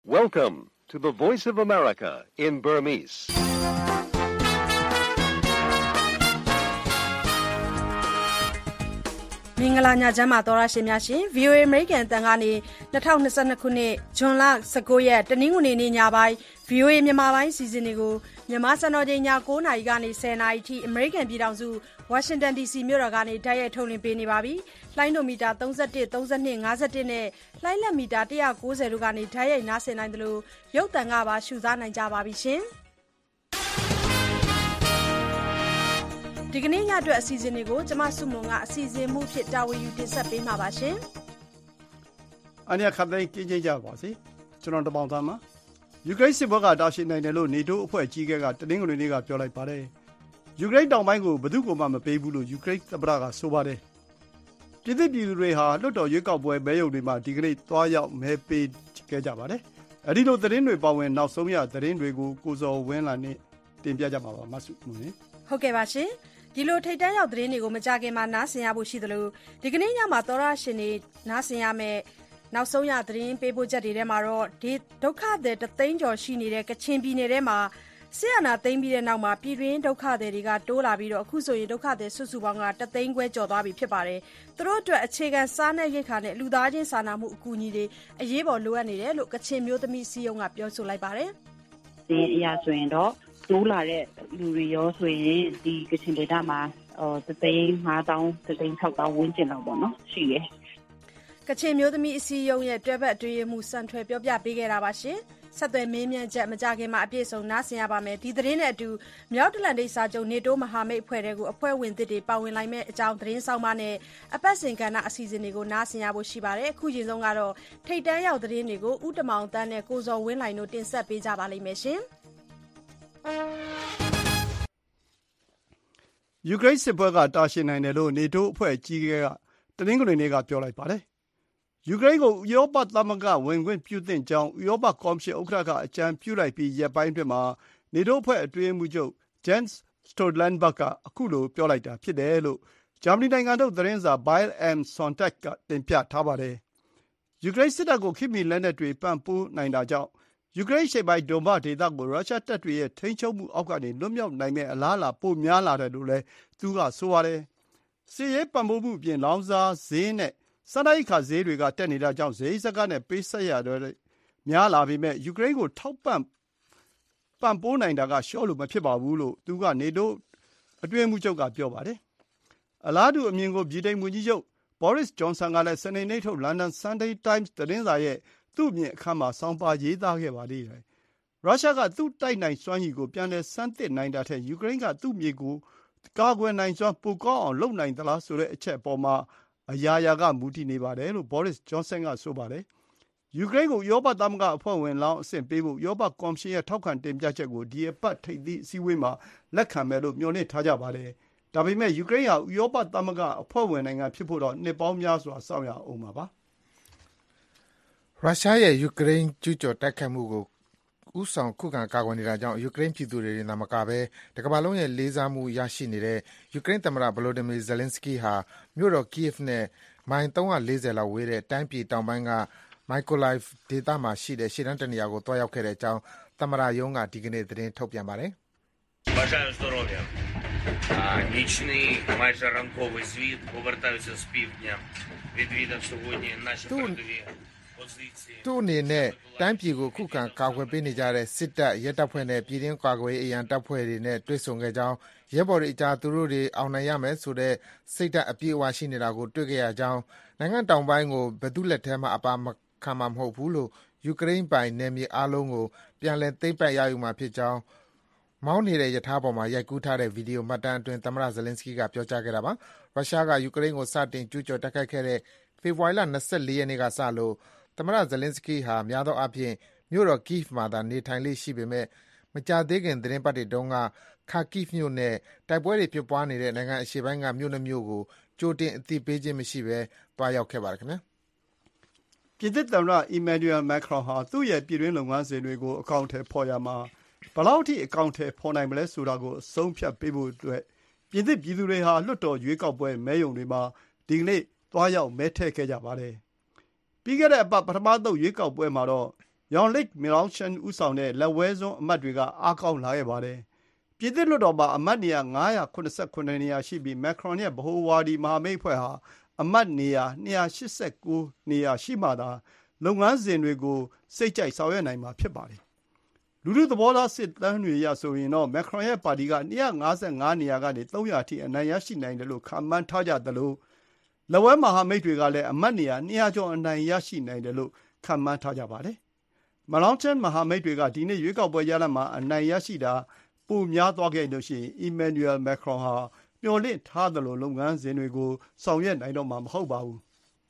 Welcome to the Voice of America in Burmese. ။မင်္ဂလာညချမ်းပါသောရရှင်များရှင် VOA American အတန်ကနေ2022ခုနှစ်ဇွန်လ19ရက်တနင်္ဂနွေနေ့ညပိုင်း VOA မြန်မာပိုင်းစီစဉ်တွေကိုမြန်မာစံတော်ချိန်ည9:00နာရီကနေ10:00နာရီထိ American ပြည်ထောင်စု Washington DC မြို့တော်ကနေတိုက်ရိုက်ထုတ်လွှင့်ပေးနေပါပြီ။လိုင်းဒိုမီတာ31 32 51နဲ့လိုင်းလက်မီတာ190တို့ကနေတိုက်ရိုက်နားဆင်နိုင်တယ်လို့ရုပ်သံကပါရှုစားနိုင်ကြပါပြီရှင်။ဒီကနေ့ညအတွက်အစီအစဉ်တွေကိုကျမစုမုံကအစီအစဉ်မှုဖြစ်တာဝန်ယူတင်ဆက်ပေးမှာပါရှင်။အနေခတ်သိမ်းကြင်ကြပါစေ။ကျွန်တော်တပေါင်းသားမှာယူကရိန်းစစ်ပွဲကတာရှည်နိုင်တယ်လို့နေတိုးအဖွဲ့ကြီးကတနင်္ဂနွေနေ့ကပြောလိုက်ပါတယ်။ယူကရိန်းတောင်ပိုင်းကိုဘယ်သူမှမပေးဘူးလို့ယူကရိန်းသမ္မတကဆိုပါတယ်။ပြည်သူတွေဟာလွှတ်တော်ရွေးကောက်ပွဲမဲရုံတွေမှာဒီကနေ့သွားရောက်မဲပေးခဲ့ကြပါတယ်။အဲဒီလိုသတင်းတွေပါဝင်နောက်ဆုံးရသတင်းတွေကိုကိုဇော်ဝင်းလာနဲ့တင်ပြကြပါပါမဆုမွန်။ဟုတ်ကဲ့ပါရှင်။ဒီလိုထိတ်တန့်ရောက်သတင်းတွေကိုမကြခင်မှာနားဆင်ရဖို့ရှိသလိုဒီကနေ့ညမှာသောရရှင်တွေနားဆင်ရမယ်နောက်ဆုံးရသတင်းပေးပို့ချက်တွေထဲမှာတော့ဒီဒုက္ခသည်တသိန်းကျော်ရှိနေတဲ့ကချင်ပြည်နယ်ထဲမှာဆီယနာသိမ်းပြီးတဲ့နောက်မှာပြည်တွင်းဒုက္ခသည်တွေကတိုးလာပြီးတော့အခုဆိုရင်ဒုက္ခသည်စုစုပေါင်းကတသိန်းခွဲကျော်သွားပြီဖြစ်ပါတယ်။သူတို့အတွက်အခြေခံစားနပ်ရိက္ခာနဲ့လူသားချင်းစာနာမှုအကူအညီတွေအရေးပေါ်လိုအပ်နေတယ်လို့ကချင်မျိုးသမီးစီယုံကပြောဆိုလိုက်ပါတယ်။ဒီအရာဆိုရင်တော့တိုးလာတဲ့လူတွေရောဆိုရင်ဒီကချင်ဒေသမှာ3,500 3,600 ဝန်းကျင်လောက်ပေါ့နော်ရှိရယ်ကချင်မျိုးသမီးအစည်းအရုံးရဲ့တွဲဘက်အတွင်းမှုစံထွယ်ပြောပြပေးခဲ့တာပါရှင်ဆက်သွယ်မေးမြန်းချက်မကြခင်မှာအပြည့်စုံနားဆင်ရပါမယ်ဒီသတင်းနဲ့အတူမြောက်တလန်တိတ်စာချုပ်နေတိုးမဟာမိတ်အဖွဲ့တွေကိုအဖွဲ့ဝင်သစ်တွေပါဝင်လိုက်မဲ့အကြောင်းသတင်းဆောင်မနဲ့အပတ်စဉ်ကဏ္ဍအစီအစဉ်တွေကိုနားဆင်ရဖို့ရှိပါတယ်အခုချိန်ဆုံးကတော့ထိတ်တန်းရောက်သတင်းတွေကိုဥတမောင်တန်းနဲ့ကိုဇော်ဝင်းလှိုင်တို့တင်ဆက်ပေးကြပါလိမ့်မယ်ရှင်ယူကရိန်းစစ်ပွဲကတာရှည်နိုင်တယ်လို့နေတိုးအဖွဲ့ကြီးကတနင်္ဂနွေနေ့ကပြောလိုက်ပါတယ်။ယူကရိန်းကိုဥရောပသမဂ္ဂဝင်ခွင့်ပြုသင့်ကြောင်းဥရောပကော်မရှင်ဥက္ကဋ္ဌကအကြံပြုလိုက်ပြီးရက်ပိုင်းအတွင်းမှာနေတိုးအဖွဲ့အတွင်းမှုချုပ် Jens Stoltenberg ကအခုလိုပြောလိုက်တာဖြစ်တယ်လို့ဂျာမနီနိုင်ငံထုတ်သတင်းစာ Bild am Sonntag ကတင်ပြထားပါတယ်။ယူကရိန်းစစ်တပ်ကိုခေတ်မီလက်နက်တွေပံ့ပိုးနိုင်တာကြောင့်ယူကရိန်းရှေ့ပိုင်းဒုံဘဒေသကိုရုရှားတပ်တွေရဲ့ထိန်းချုပ်မှုအောက်ကနေလွတ်မြောက်နိုင်မယ့်အလားအလာပိုများလာတယ်လို့လည်းသူကဆိုပါတယ်။စစ်ရေးပံ့ပိုးမှုအပြင်လောင်စာဈေးနဲ့စားနပ်ရိက္ခာဈေးတွေကတက်နေတာကြောင့်ဈေးစကားနဲ့ပေးဆက်ရတော့များလာပေမဲ့ယူကရိန်းကိုထောက်ပံ့ပိုးနိုင်တာကရှော့လို့မဖြစ်ပါဘူးလို့သူကနေတိုးအတွင်းမှုချုပ်ကပြောပါတယ်။အလားတူအမြင်ကိုဗြိတိန်ဝန်ကြီးချုပ် Boris Johnson ကလည်းစနေနေ့ထုတ် London Sunday Times သတင်းစာရဲ့သူ့အမြင်အခန်းမှာဆောင်းပါးရေးသားခဲ့ပါသေးတယ်။ရုရှားကသူ့တိုက်နိုင်စွမ်းရည်ကိုပြန်လည်ဆန်းသစ်နိုင်တာထက်ယူကရိန်းကသူ့မြေကိုကာကွယ်နိုင်စွမ်းပိုကောင်းအောင်လုပ်နိုင်သလားဆိုတဲ့အချက်အပေါ်မှာအရာရာကမူတည်နေပါတယ်လို့ Boris Johnson ကဆိုပါတယ်။ယူကရိန်းကိုဥရောပသမဂ္ဂအဖွဲ့ဝင်လောင်းအဆင့်ပေးဖို့ဥရောပကော်မရှင်ရဲ့ထောက်ခံတင်ပြချက်ကိုဒီအပတ်ထိပ်သီးအစည်းအဝေးမှာလက်ခံမယ်လို့မျှော်လင့်ထားကြပါတယ်။ဒါပေမဲ့ယူကရိန်းဟာဥရောပသမဂ္ဂအဖွဲ့ဝင်နိုင်ငံဖြစ်ဖို့တော့နှစ်ပေါင်းများစွာစောင့်ရအောင်ပါ။ရုရှားရဲ့ယူကရိန်းကျူးကျော်တိုက်ခိုက်မှုကိုဦးဆောင်ခုခံကာကွယ်နေတာကြောင့်ယူကရိန်းပြည်သူတွေသာမကပဲတကမ္ဘာလုံးရဲ့လေးစားမှုရရှိနေတဲ့ယူကရိန်းသမ္မတ Volodymyr Zelenskyy ဟာမြို့တော် Kyiv နဲ့မိုင်340လောက်ဝေးတဲ့တိုင်းပြည်တောင်ပိုင်းက Mykolaiv ဒေသမှာရှိတဲ့ရှေ့တန်းတနေရာကိုသွားရောက်ခဲ့တဲ့အကြောင်းသမ္မတရုံးကဒီကနေ့သတင်းထုတ်ပြန်ပါတယ်။ Бажаю здоров'я. Нічний, майже ранковий звіт. Повертаюся з півдня. Відвідав сьогодні наші передові သူ့အနေနဲ့တိုင်းပြည်ကိုခုခံကာကွယ်ပေးနေကြတဲ့စစ်တပ်ရဲတပ်ဖွဲ့နဲ့ပြည်တွင်းကာကွယ်ရေးအရန်တပ်ဖွဲ့တွေနဲ့တွေ့ဆုံခဲ့ကြောင်းရဲဘော်တွေအကြားသူတို့တွေအောင်နိုင်ရမယ်ဆိုတဲ့စိတ်ဓာတ်အပြည့်အဝရှိနေတာကိုတွေ့ခဲ့ရကြောင်းနိုင်ငံတောင်ပိုင်းကိုဘယ်သူလက်ထဲမှအပါမခံမှာမဟုတ်ဘူးလို့ယူကရိန်းပိုင်နယ်မြေအားလုံးကိုပြန်လည်သိမ်းပိုက်ရယူမှာဖြစ်ကြောင်းမောင်းနေတဲ့ရထားပေါ်မှာရိုက်ကူးထားတဲ့ဗီဒီယိုမှတ်တမ်းအတွင်းသမ္မတ Zelenskyy ကပြောကြားခဲ့တာပါရုရှားကယူကရိန်းကိုစတင်ကျူးကျော်တိုက်ခိုက်ခဲ့တဲ့ဖေဖော်ဝါရီလ24ရက်နေ့ကစလို့သမ္မတ Zelenskyy ဟာများသောအားဖြင့်မြို့တော် Kyiv မှာသာနေထိုင်လေ့ရှိပေမဲ့မကြာသေးခင်သီတင်းပတ်တွေတုန်းက Kharkiv မြို့နဲ့တိုက်ပွဲတွေဖြစ်ပွားနေတဲ့နိုင်ငံအရှေ့ပိုင်းကမြို့နှစ်မြို့ကိုကြိုတင်အသိပေးခြင်းမရှိဘဲသွားရောက်ခဲ့ပါတယ်ခင်ဗျာ။ပြင်သစ်သမ္မတ Emmanuel Macron ဟာသူ့ရဲ့ပြည်တွင်းလုပ်ငန်းစဉ်တွေကိုအကောင့်ထဲပေါ်ရမှာဘယ်လောက်ထိအကောင့်ထဲပေါ်နိုင်မလဲဆိုတာကိုအဆုံးဖြတ်ပေးဖို့အတွက်ပြင်သစ်ပြည်သူတွေဟာလွှတ်တော်ရွေးကောက်ပွဲမဲရုံတွေမှာဒီကနေ့သွားရောက်မဲထည့်ခဲ့ကြပါတယ်။ပြီးခဲ့တဲ့အပတ်ပထမဆုံးရွေးကောက်ပွဲမှာတော့ယောင်လစ်မီလောင်ရှန်ဦးဆောင်တဲ့လက်ဝဲစွန်းအမတ်တွေကအားကောင်းလာခဲ့ပါတယ်။ပြည်သစ်လွှတ်တော်မှာအမတ်နေရာ989နေရာရှိပြီးမက်ခရွန်ရဲ့ဗဟိုဝါဒီမဟာမိတ်အဖွဲ့ဟာအမတ်နေရာ289နေရာရှိမှသာလုပ်ငန်းစဉ်တွေကိုစိတ်ကြိုက်ဆောင်ရွက်နိုင်မှာဖြစ်ပါတယ်။လူထုသဘောထားစစ်တမ်းတွေအရဆိုရင်တော့မက်ခရွန်ရဲ့ပါတီက255နေရာကနေ300အထိအနိုင်ရရှိနိုင်တယ်လို့ခန့်မှန်းထားကြသလိုလက်ဝဲမဟာမိတ်တွေကလည်းအမတ်နေရာ200ကျော်အနိုင်ရရှိနိုင်တယ်လို့ခန့်မှန်းထားကြပါတယ်။မလောင်ချန်မဟာမိတ်တွေကဒီနေ့ရွေးကောက်ပွဲရလဒ်မှာအနိုင်ရရှိတာပိုများသွားခဲ့လို့ရှိရင်အီမန်နျူရယ်မက်ခရွန်ဟာမျှော်လင့်ထားသလိုလုပ်ငန်းစဉ်တွေကိုဆောင်ရွက်နိုင်တော့မှာမဟုတ်ပါဘူး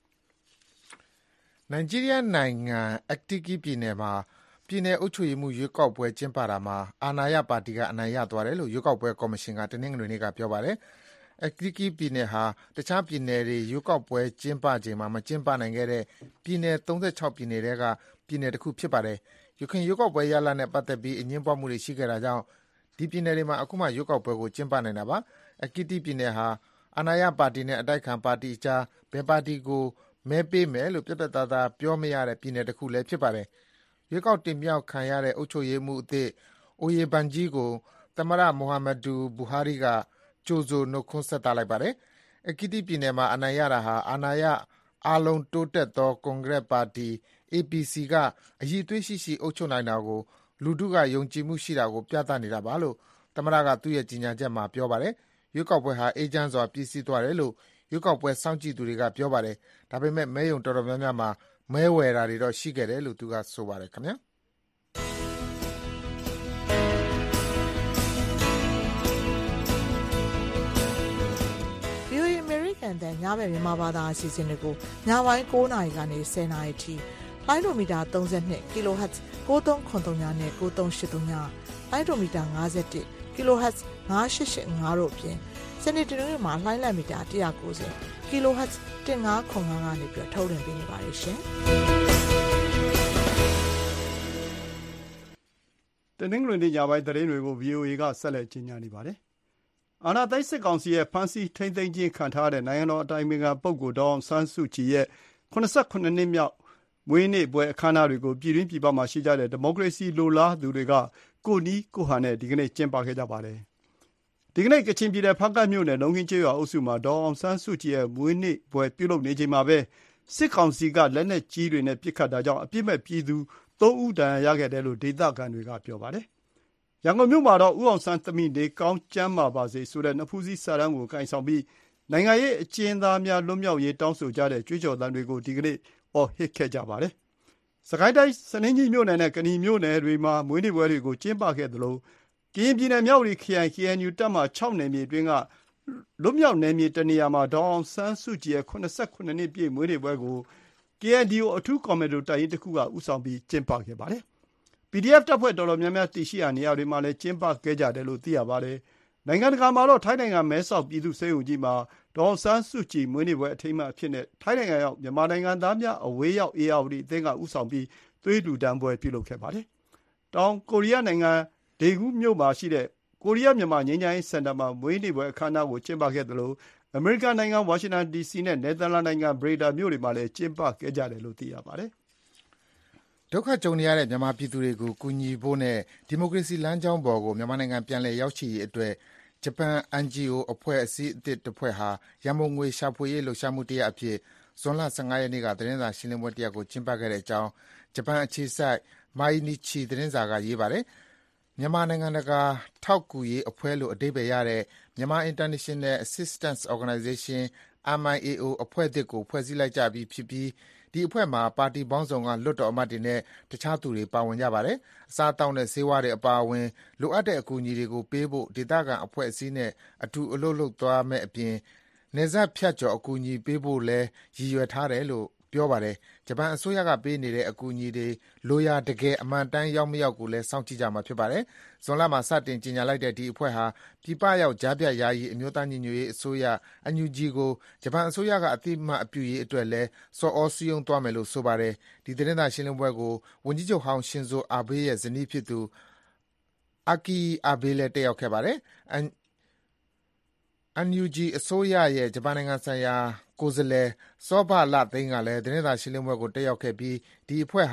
။နိုင်ဂျီးရီးယားနိုင်ငံအက်တီကီပြည်နယ်မှာပြည်နယ်အုပ်ချုပ်ရေးမှူးရွေးကောက်ပွဲကျင်းပတာမှာအာဏာရပါတီကအနိုင်ရသွားတယ်လို့ရွေးကောက်ပွဲကော်မရှင်ကတနင်္ဂနွေနေ့ကပြောပါတယ်။အက်တီကီပြည်နယ်ဟာတခြားပြည်နယ်တွေရွေးကောက်ပွဲကျင်းပချိန်မှာမကျင်းပနိုင်ခဲ့တဲ့ပြည်နယ်36ပြည်နယ်ထဲကပြည်နယ်တစ်ခုဖြစ်ပါတယ်။ရွေးကောက်ပွဲရလဒ်နဲ့ပတ်သက်ပြီးအငြင်းပွားမှုတွေရှိခဲ့တာကြောင့်ဒီပြည်နယ်တွေမှာအခုမှရွေးကောက်ပွဲကိုကျင်းပနိုင်တာပါ။အက်တီပြည်နယ်ဟာအာဏာရပါတီနဲ့အတိုက်အခံပါတီအကြားဘယ်ပါတီကိုမဲပေးမယ်လို့ပြတ်ပြတ်သားသားပြောမရတဲ့ပြည်နယ်တစ်ခုလည်းဖြစ်ပါတယ်။ရွေးကောက်တင်မြှောက်ခံရတဲ့အုပ်ချုပ်ရေးမှူးအသစ်အိုယေဘန်ဂျီကိုသမ္မတမိုဟာမက်ဒူဘူဟာရီကကြိုဆိုနှုတ်ခွန်းဆက်သလိုက်ပါတယ်။အက်တီပြည်နယ်မှာအနိုင်ရတာဟာအာဏာရအားလုံးတိုးတက်သောကွန်ဂရက်ပါတီ APC ကအရည်အသွေးရှိအုပ်ချုပ်နိုင်တာကိုလူထုကယုံကြည်မှုရှိတာကိုပြသနေတာပါလို့သမ္မတကသူ့ရဲ့ကြေညာချက်မှာပြောပါတယ်။ရွေးကောက်ပွဲဟာအေးချမ်းစွာပြီးစီးသွားတယ်လို့ရွေးကောက်ပွဲစောင့်ကြည့်သူတွေကပြောပါတယ်။ဒါပေမဲ့မဲရုံတော်တော်များများမှာမဲဝယ်တာတွေတော့ရှိခဲ့တယ်လို့သူကဆိုပါတယ်ခင်ဗျာ။ VOA American တဲ့ညဘက်မြန်မာဘာသာအစီအစဉ်တွေကိုညပိုင်း9:00နာရီကနေ10:00နာရီထိလိုင်းဒိုမီတာ32 kHz 9393နဲ့9383လိုင်းဒိုမီတာ51 kHz 9885တို့အပြင်စနေတနင်္ဂနွေမှာလိုင်းလက်မီတာ190 kHz 1505ကနေပြီးထုတ်လွှင့်ပေးနေပါတယ်ရှင်။တနင်္ဂနွေနေ့ညပိုင်းသတင်းတွေကို VOA ကဆက်လက်ကြီးညာနေပါတယ်။အာဏာသိမ်းစစ်ကောင်စီရဲ့ဖမ်းဆီးထိန်းသိမ်းခြင်းခံထားရတဲ့နိုင်ငံတော်အတိုင်ပင်ခံပုဂ္ဂိုလ်ဒေါ်အောင်ဆန်းစုကြည်ရဲ့89နှစ်မြောက်မွေးနေ့ပွဲအခမ်းအနားတွေကိုပြည်တွင်းပြည်ပမှာရှိကြတဲ့ဒီမိုကရေစီလိုလားသူတွေကကိုနီးကိုဟန်နဲ့ဒီကနေ့ကျင်းပခဲ့ကြပါတယ်။ဒီကနေ့ကချင်ပြည်နယ်ဖားကန့်မြို့နယ်လုံးခင်းကျေးရွာအုပ်စုမှာဒေါ်အောင်ဆန်းစုကြည်ရဲ့မွေးနေ့ပွဲပြုလုပ်နေချိန်မှာပဲစစ်ကောင်စီကလက်နက်ကြီးတွေနဲ့ပစ်ခတ်တာကြောင့်အပြစ်မဲ့ပြည်သူ3ဦးဒဏ်ရာရခဲ့တယ်လို့ဒေသခံတွေကပြောပါတယ်။ရန်ကုန်မြို့မှာတော့ဦးအောင်ဆန်းသမီးနေကောင်းကျမ်းမာပါစေဆိုတဲ့နဖူးစည်းစာတမ်းကိုကိုင်ဆောင်ပြီးနိုင်ငံရေးအကျဉ်းသားများလွတ်မြောက်ရေးတောင်းဆိုကြတဲ့ကြွေးကြော်သံတွေကိုဒီကနေ့ဟစ်ခဲ့ကြပါတယ်။စကိုင်းတိုင်းစလင်းကြီးမြို့နယ်နဲ့ကနီမြို့နယ်တွေမှာမွေးနေ့ပွဲတွေကိုကျင်းပခဲ့သလိုကရင်ပြည်နယ်မြဝတီခရိုင် KNU တပ်မ6နယ်မြေအတွင်းကလွတ်မြောက်နယ်မြေတနေရာမှာဒေါ်အောင်ဆန်းစုကြည်ရဲ့89နှစ်ပြည့်မွေးနေ့ပွဲကို KNDO အထူးကွန်မန်ဒိုတပ်ရင်းတစ်ခုကဦးဆောင်ပြီးကျင်းပခဲ့ပါတယ်။ PDF တပ်ဖွဲ့တော်တော်များများတည်ရှိရာနေရာတွေမှာလည်းကျင်းပခဲ့ကြတယ်လို့သိရပါတယ်။နိုင်ငံတကာမှာတော့ထိုင်းနိုင်ငံမဲဆောက်ပြည်သူ့ဆေးရုံကြီးမှာဒေါ်အောင်ဆန်းစုကြည်မွေးနေ့ပွဲအထိမ်းအမှတ်အဖြစ်နဲ့ထိုင်းနိုင်ငံရောက်မြန်မာနိုင်ငံသားများအဝေးရောက်အေယာဝတီအသင်းကဦးဆောင်ပြီးသွေးလှူဒါန်းပွဲပြုလုပ်ခဲ့ပါတယ်။တောင်ကိုရီးယားနိုင်ငံဒေဂူးမြို့မှာရှိတဲ့ကိုရီးယားမြန်မာငြိမ်းချမ်းရေးစင်တာမှာမွေးနေ့ပွဲအခမ်းအနားကိုကျင်းပခဲ့သလိုအမေရိကန်နိုင်ငံဝါရှင်တန် DC နဲ့နယ်သာလန်နိုင်ငံဘရေဒါမြို့တွေမှာလည်းကျင်းပခဲ့ကြတယ်လို့သိရပါတယ်။ဒုက္ခကြုံနေရတဲ့မြန်မာပြည်သူတွေကိုကူညီဖို့နဲ့ဒီမိုကရေစီလမ်းကြောင်းပေါ်ကိုမြန်မာနိုင်ငံပြန်လည်ရောက်ရှိရေးအတွက်ဂျပန် NGO အဖွဲ့အစည်းအသစ်တစ်ဖွဲ့ဟာရန်ပုံငွေရှာဖွေရေးလှုပ်ရှားမှုတစ်ရပ်အဖြစ်ဇွန်လ15ရက်နေ့ကသတင်းစာရှင်းလင်းပွဲတစ်ရပ်ကိုကျင်းပခဲ့တဲ့အကြောင်းဂျပန်အခြေစိုက် Mainichi သတင်းစာကရေးပါတယ်။မြန်မာနိုင်ငံတကာထောက်ကူရေးအဖွဲ့လို့အဓိပ္ပာယ်ရတဲ့မြန်မာ International Assistance Organization MIAO အဖွဲ့သစ်ကိုဖွဲ့စည်းလိုက်ကြပြီဖြစ်ပြီးဒီအဖွဲ့မှာပါတီပေါင်းစုံကလွှတ်တော်အမတ်တွေနဲ့တခြားသူတွေပါဝင်ကြပါတယ်။အစားအသောက်နဲ့ဆေးဝါးတွေအပါအဝင်လိုအပ်တဲ့အကူအညီတွေကိုပေးဖို့ဒေသခံအဖွဲ့အစည်းနဲ့အတူအလုပ်လုပ်သွားမယ့်အပြင်နယ်စပ်ဖြတ်ကျော်အကူအညီပေးဖို့လည်းရည်ရွယ်ထားတယ်လို့ပြောပါတယ်။ဂျပန်အစိုးရကပေးနေတဲ့အကူအညီတွေလိုရာတကယ်အမှန်တမ်းရောက်မရောက်ကိုလည်းစောင့်ကြည့်ကြမှာဖြစ်ပါတယ်။ဇွန်လမှာစတင်ကြေညာလိုက်တဲ့ဒီအဖွဲ့ဟာပြည်ပရောက်ကြားဖြတ်ယာယီအမျိုးသားညီညွတ်ရေးအစိုးရ NUG ကိုဂျပန်အစိုးရကအသိအမှတ်ပြုရေးအတွက်လည်းဆော်ဩစည်းရုံးသွားမယ်လို့ဆိုပါတယ်။ဒီသတင်းစာရှင်းလင်းပွဲကိုဝန်ကြီးချုပ်ဟောင်းရှင်ဇိုအာဘေးရဲ့ဇနီးဖြစ်သူအာကီအာဘေးလည်းတက်ရောက်ခဲ့ပါတယ်။ NUG အစိုးရရဲ့ဂျပန်နိုင်ငံဆိုင်ရာကိုယ်စားလှယ်စောဘလသိန်းကလည်းသတင်းစာရှင်းလင်းပွဲကိုတက်ရောက်ခဲ့ပြီးဒီအဖွဲ့ဟာ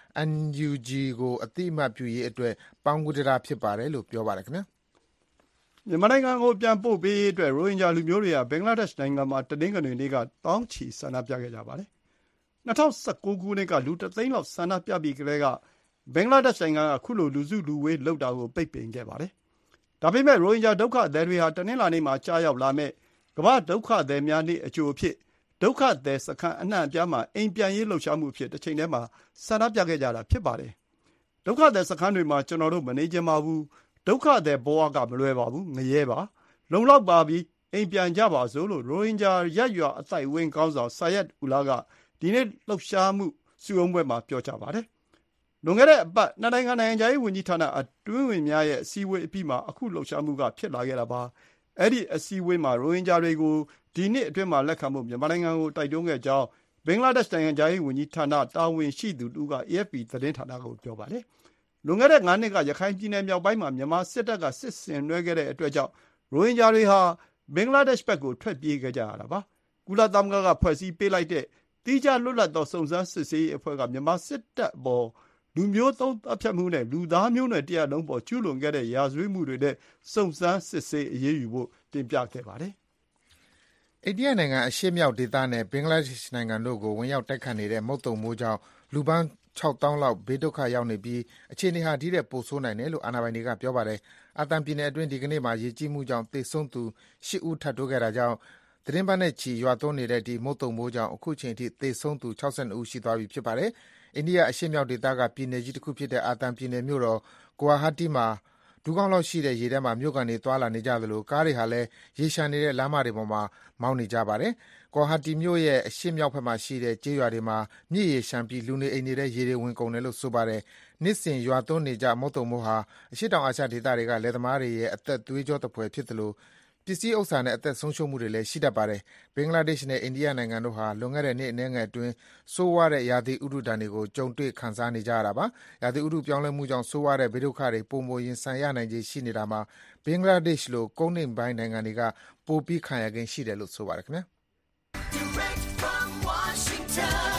NUG ကိုအတိအမှတ်ပြုရေးအတွက်ပေါင်းကူးတာဖြစ်ပါတယ်လို့ပြောပါတယ်ခင်ဗျာမြန်မာနိုင်ငံကိုပြန်ပို့ပေးရေးအတွက်ရိုဟင်ဂျာလူမျိုးတွေကဘင်္ဂလားဒေ့ရှ်နိုင်ငံမှာတနင်္ဂနွေနေ့ကတောင်းချီဆန္ဒပြခဲ့ကြပါတယ်။2019 ခုနှစ်ကလူ3သိန်းလောက်ဆန္ဒပြပြီးကလေးကဘင်္ဂလားဒေ့ရှ်နိုင်ငံကခုလိုလူစုလူဝေးလုပ်တာကိုပိတ်ပင်ခဲ့ပါတယ်။ဒါပေမဲ့ရိုဟင်ဂျာဒုက္ခသည်တွေဟာတနင်္လာနေ့မှာကြားရောက်လာမဲ့ကမ္ဘာဒုက္ခသည်များနေ့အကျိုးအဖြစ်ဒုက္ခသည်စခန်းအနှံ့အပြားမှာအိမ်ပြန်ရေးလှုပ်ရှားမှုအဖြစ်တစ်ချိန်တည်းမှာဆန္ဒပြခဲ့ကြတာဖြစ်ပါတယ်။ဒုက္ခသည်စခန်းတွေမှာကျွန်တော်တို့မနေကြပါဘူး။ဒုက္ခသည်ဘဝကမလွယ်ပါဘူးငရဲပါလုံလောက်ပါပြီအိမ်ပြန်ကြပါစို့လို့ရိုဟင်ဂျာရက်ရွာအသိုက်ဝင်းကောင်းဆောင်ဆာယက်ဦးလာကဒီနေ့လှုပ်ရှားမှုစုရုံးပွဲမှာပြောကြားပါတယ်လွန်ခဲ့တဲ့အပတ်နှစ်နိုင်ငံနိုင်ငံခြားရေးဝန်ကြီးဌာနအတွင်းဝင်များရဲ့အစည်းအဝေးအပြီးမှာအခုလှုပ်ရှားမှုကဖြစ်လာခဲ့တာပါအဲ့ဒီအစည်းအဝေးမှာရိုဟင်ဂျာတွေကိုဒီနှစ်အတွင်းမှာလက်ခံဖို့မြန်မာနိုင်ငံကိုတိုက်တွန်းခဲ့ကြောင်းဘင်္ဂလားဒေ့ရှ်နိုင်ငံခြားရေးဝန်ကြီးဌာနတာဝန်ရှိသူတူက AFP သတင်းဌာနကိုပြောပါတယ်လွန်ခဲ့တဲ့9နှစ်ကရခိုင်ပြည်နယ်မြောက်ပိုင်းမှာမြန်မာစစ်တပ်ကစစ်ဆင်နွှဲခဲ့တဲ့အတွက်ကြောင့်ရိုဟင်ဂျာတွေဟာဘင်္ဂလားဒေ့ရှ်ဘက်ကိုထွက်ပြေးခဲ့ကြရတာပါကုလသမဂ္ဂကဖွဲ့စည်းပေးလိုက်တဲ့တိကျလွတ်လပ်သောစုံစမ်းစစ်ဆေးရေးအဖွဲ့ကမြန်မာစစ်တပ်အပေါ်လူမျိုးသုံးတပ်ဖြတ်မှုနဲ့လူသားမျိုးနွယ်တရားလုံးပေါ်ကျူးလွန်ခဲ့တဲ့ရာဇဝတ်မှုတွေနဲ့စုံစမ်းစစ်ဆေးအရေးယူဖို့တင်ပြခဲ့ပါတယ်အိန္ဒိယနိုင်ငံအရှေ့မြောက်ဒေသနဲ့ဘင်္ဂလားဒေ့ရှ်နိုင်ငံတို့ကိုဝင်ရောက်တိုက်ခတ်နေတဲ့မုတ်သုန်မိုးကြောင့်လူပေါင်း6000လောက်ဘေးဒုက္ခရောက်နေပြီးအခြေအနေဟာဒီတဲ့ပိုဆိုးနိုင်တယ်လို့အာဏာပိုင်တွေကပြောပါတယ်။အာသံပြည်နယ်အတွင်းဒီကနေ့မှာရေကြီးမှုကြောင့်သေဆုံးသူ8ဦးထပ်တိုးခဲ့တာကြောင့်သတင်းပတ်နဲ့ချီရွာသွန်းနေတဲ့ဒီမုတ်သုန်မိုးကြောင့်အခုချိန်ထိသေဆုံးသူ62ဦးရှိသွားပြီဖြစ်ပါတယ်။အိန္ဒိယအရှေ့မြောက်ဒေသကပြည်နယ်ကြီးတစ်ခုဖြစ်တဲ့အာသံပြည်နယ်မြို့တော်ဂွာဟာတီမှာဒူးကောင်းလောက်ရှိတဲ့ရေထဲမှာမြို့ကန်တွေသွာလာနေကြသလိုကားတွေဟာလည်းရေရှမ်းနေတဲ့လမ်းမတွေပေါ်မှာမောင်းနေကြပါတယ်။ဂွာဟာတီမြို့ရဲ့အရှေ့မြောက်ဘက်မှာရှိတဲ့ကျေးရွာတွေမှာမြစ်ရေရှမ်းပြီးလူနေအိမ်တွေရေတွေဝင်ကုန်တယ်လို့ဆိုပါတယ်။နှစ်စဉ်ရွာသွန်းနေကြမုတ်တုံမိုးဟာအရှေ့တောင်အာရှဒေသတွေကလယ်သမားတွေရဲ့အသက်သွေးကြောသဖွယ်ဖြစ်သလိုပစ္စည်းဥစ္စာနဲ့အသက်ဆုံးရှုံးမှုတွေလည်းရှိတတ်ပါတယ်။ဘင်္ဂလားဒေ့ရှ်နဲ့အိန္ဒိယနိုင်ငံတို့ဟာလွန်ခဲ့တဲ့နှစ်အနည်းငယ်အတွင်းဆိုးဝါးတဲ့ရာသီဥတုဒဏ်တွေကိုကြုံတွေ့ခံစားနေကြရတာပါ။ရာသီဥတုပြောင်းလဲမှုကြောင့်ဆိုးဝါးတဲ့ဘေးဒုက္ခတွေပိုမိုရင်ဆိုင်ရနိုင်ခြေရှိနေတာမှာဘင်္ဂလားဒေ့ရှ်လိုကုန်းနှိမ်ပိုင်းနိုင်ငံတွေကပိုပြီးခံရကိန်းရှိတယ်လို့ဆိုပါတယ်ခင်ဗျာ။ Direct from Washington,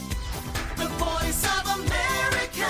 the voice of America,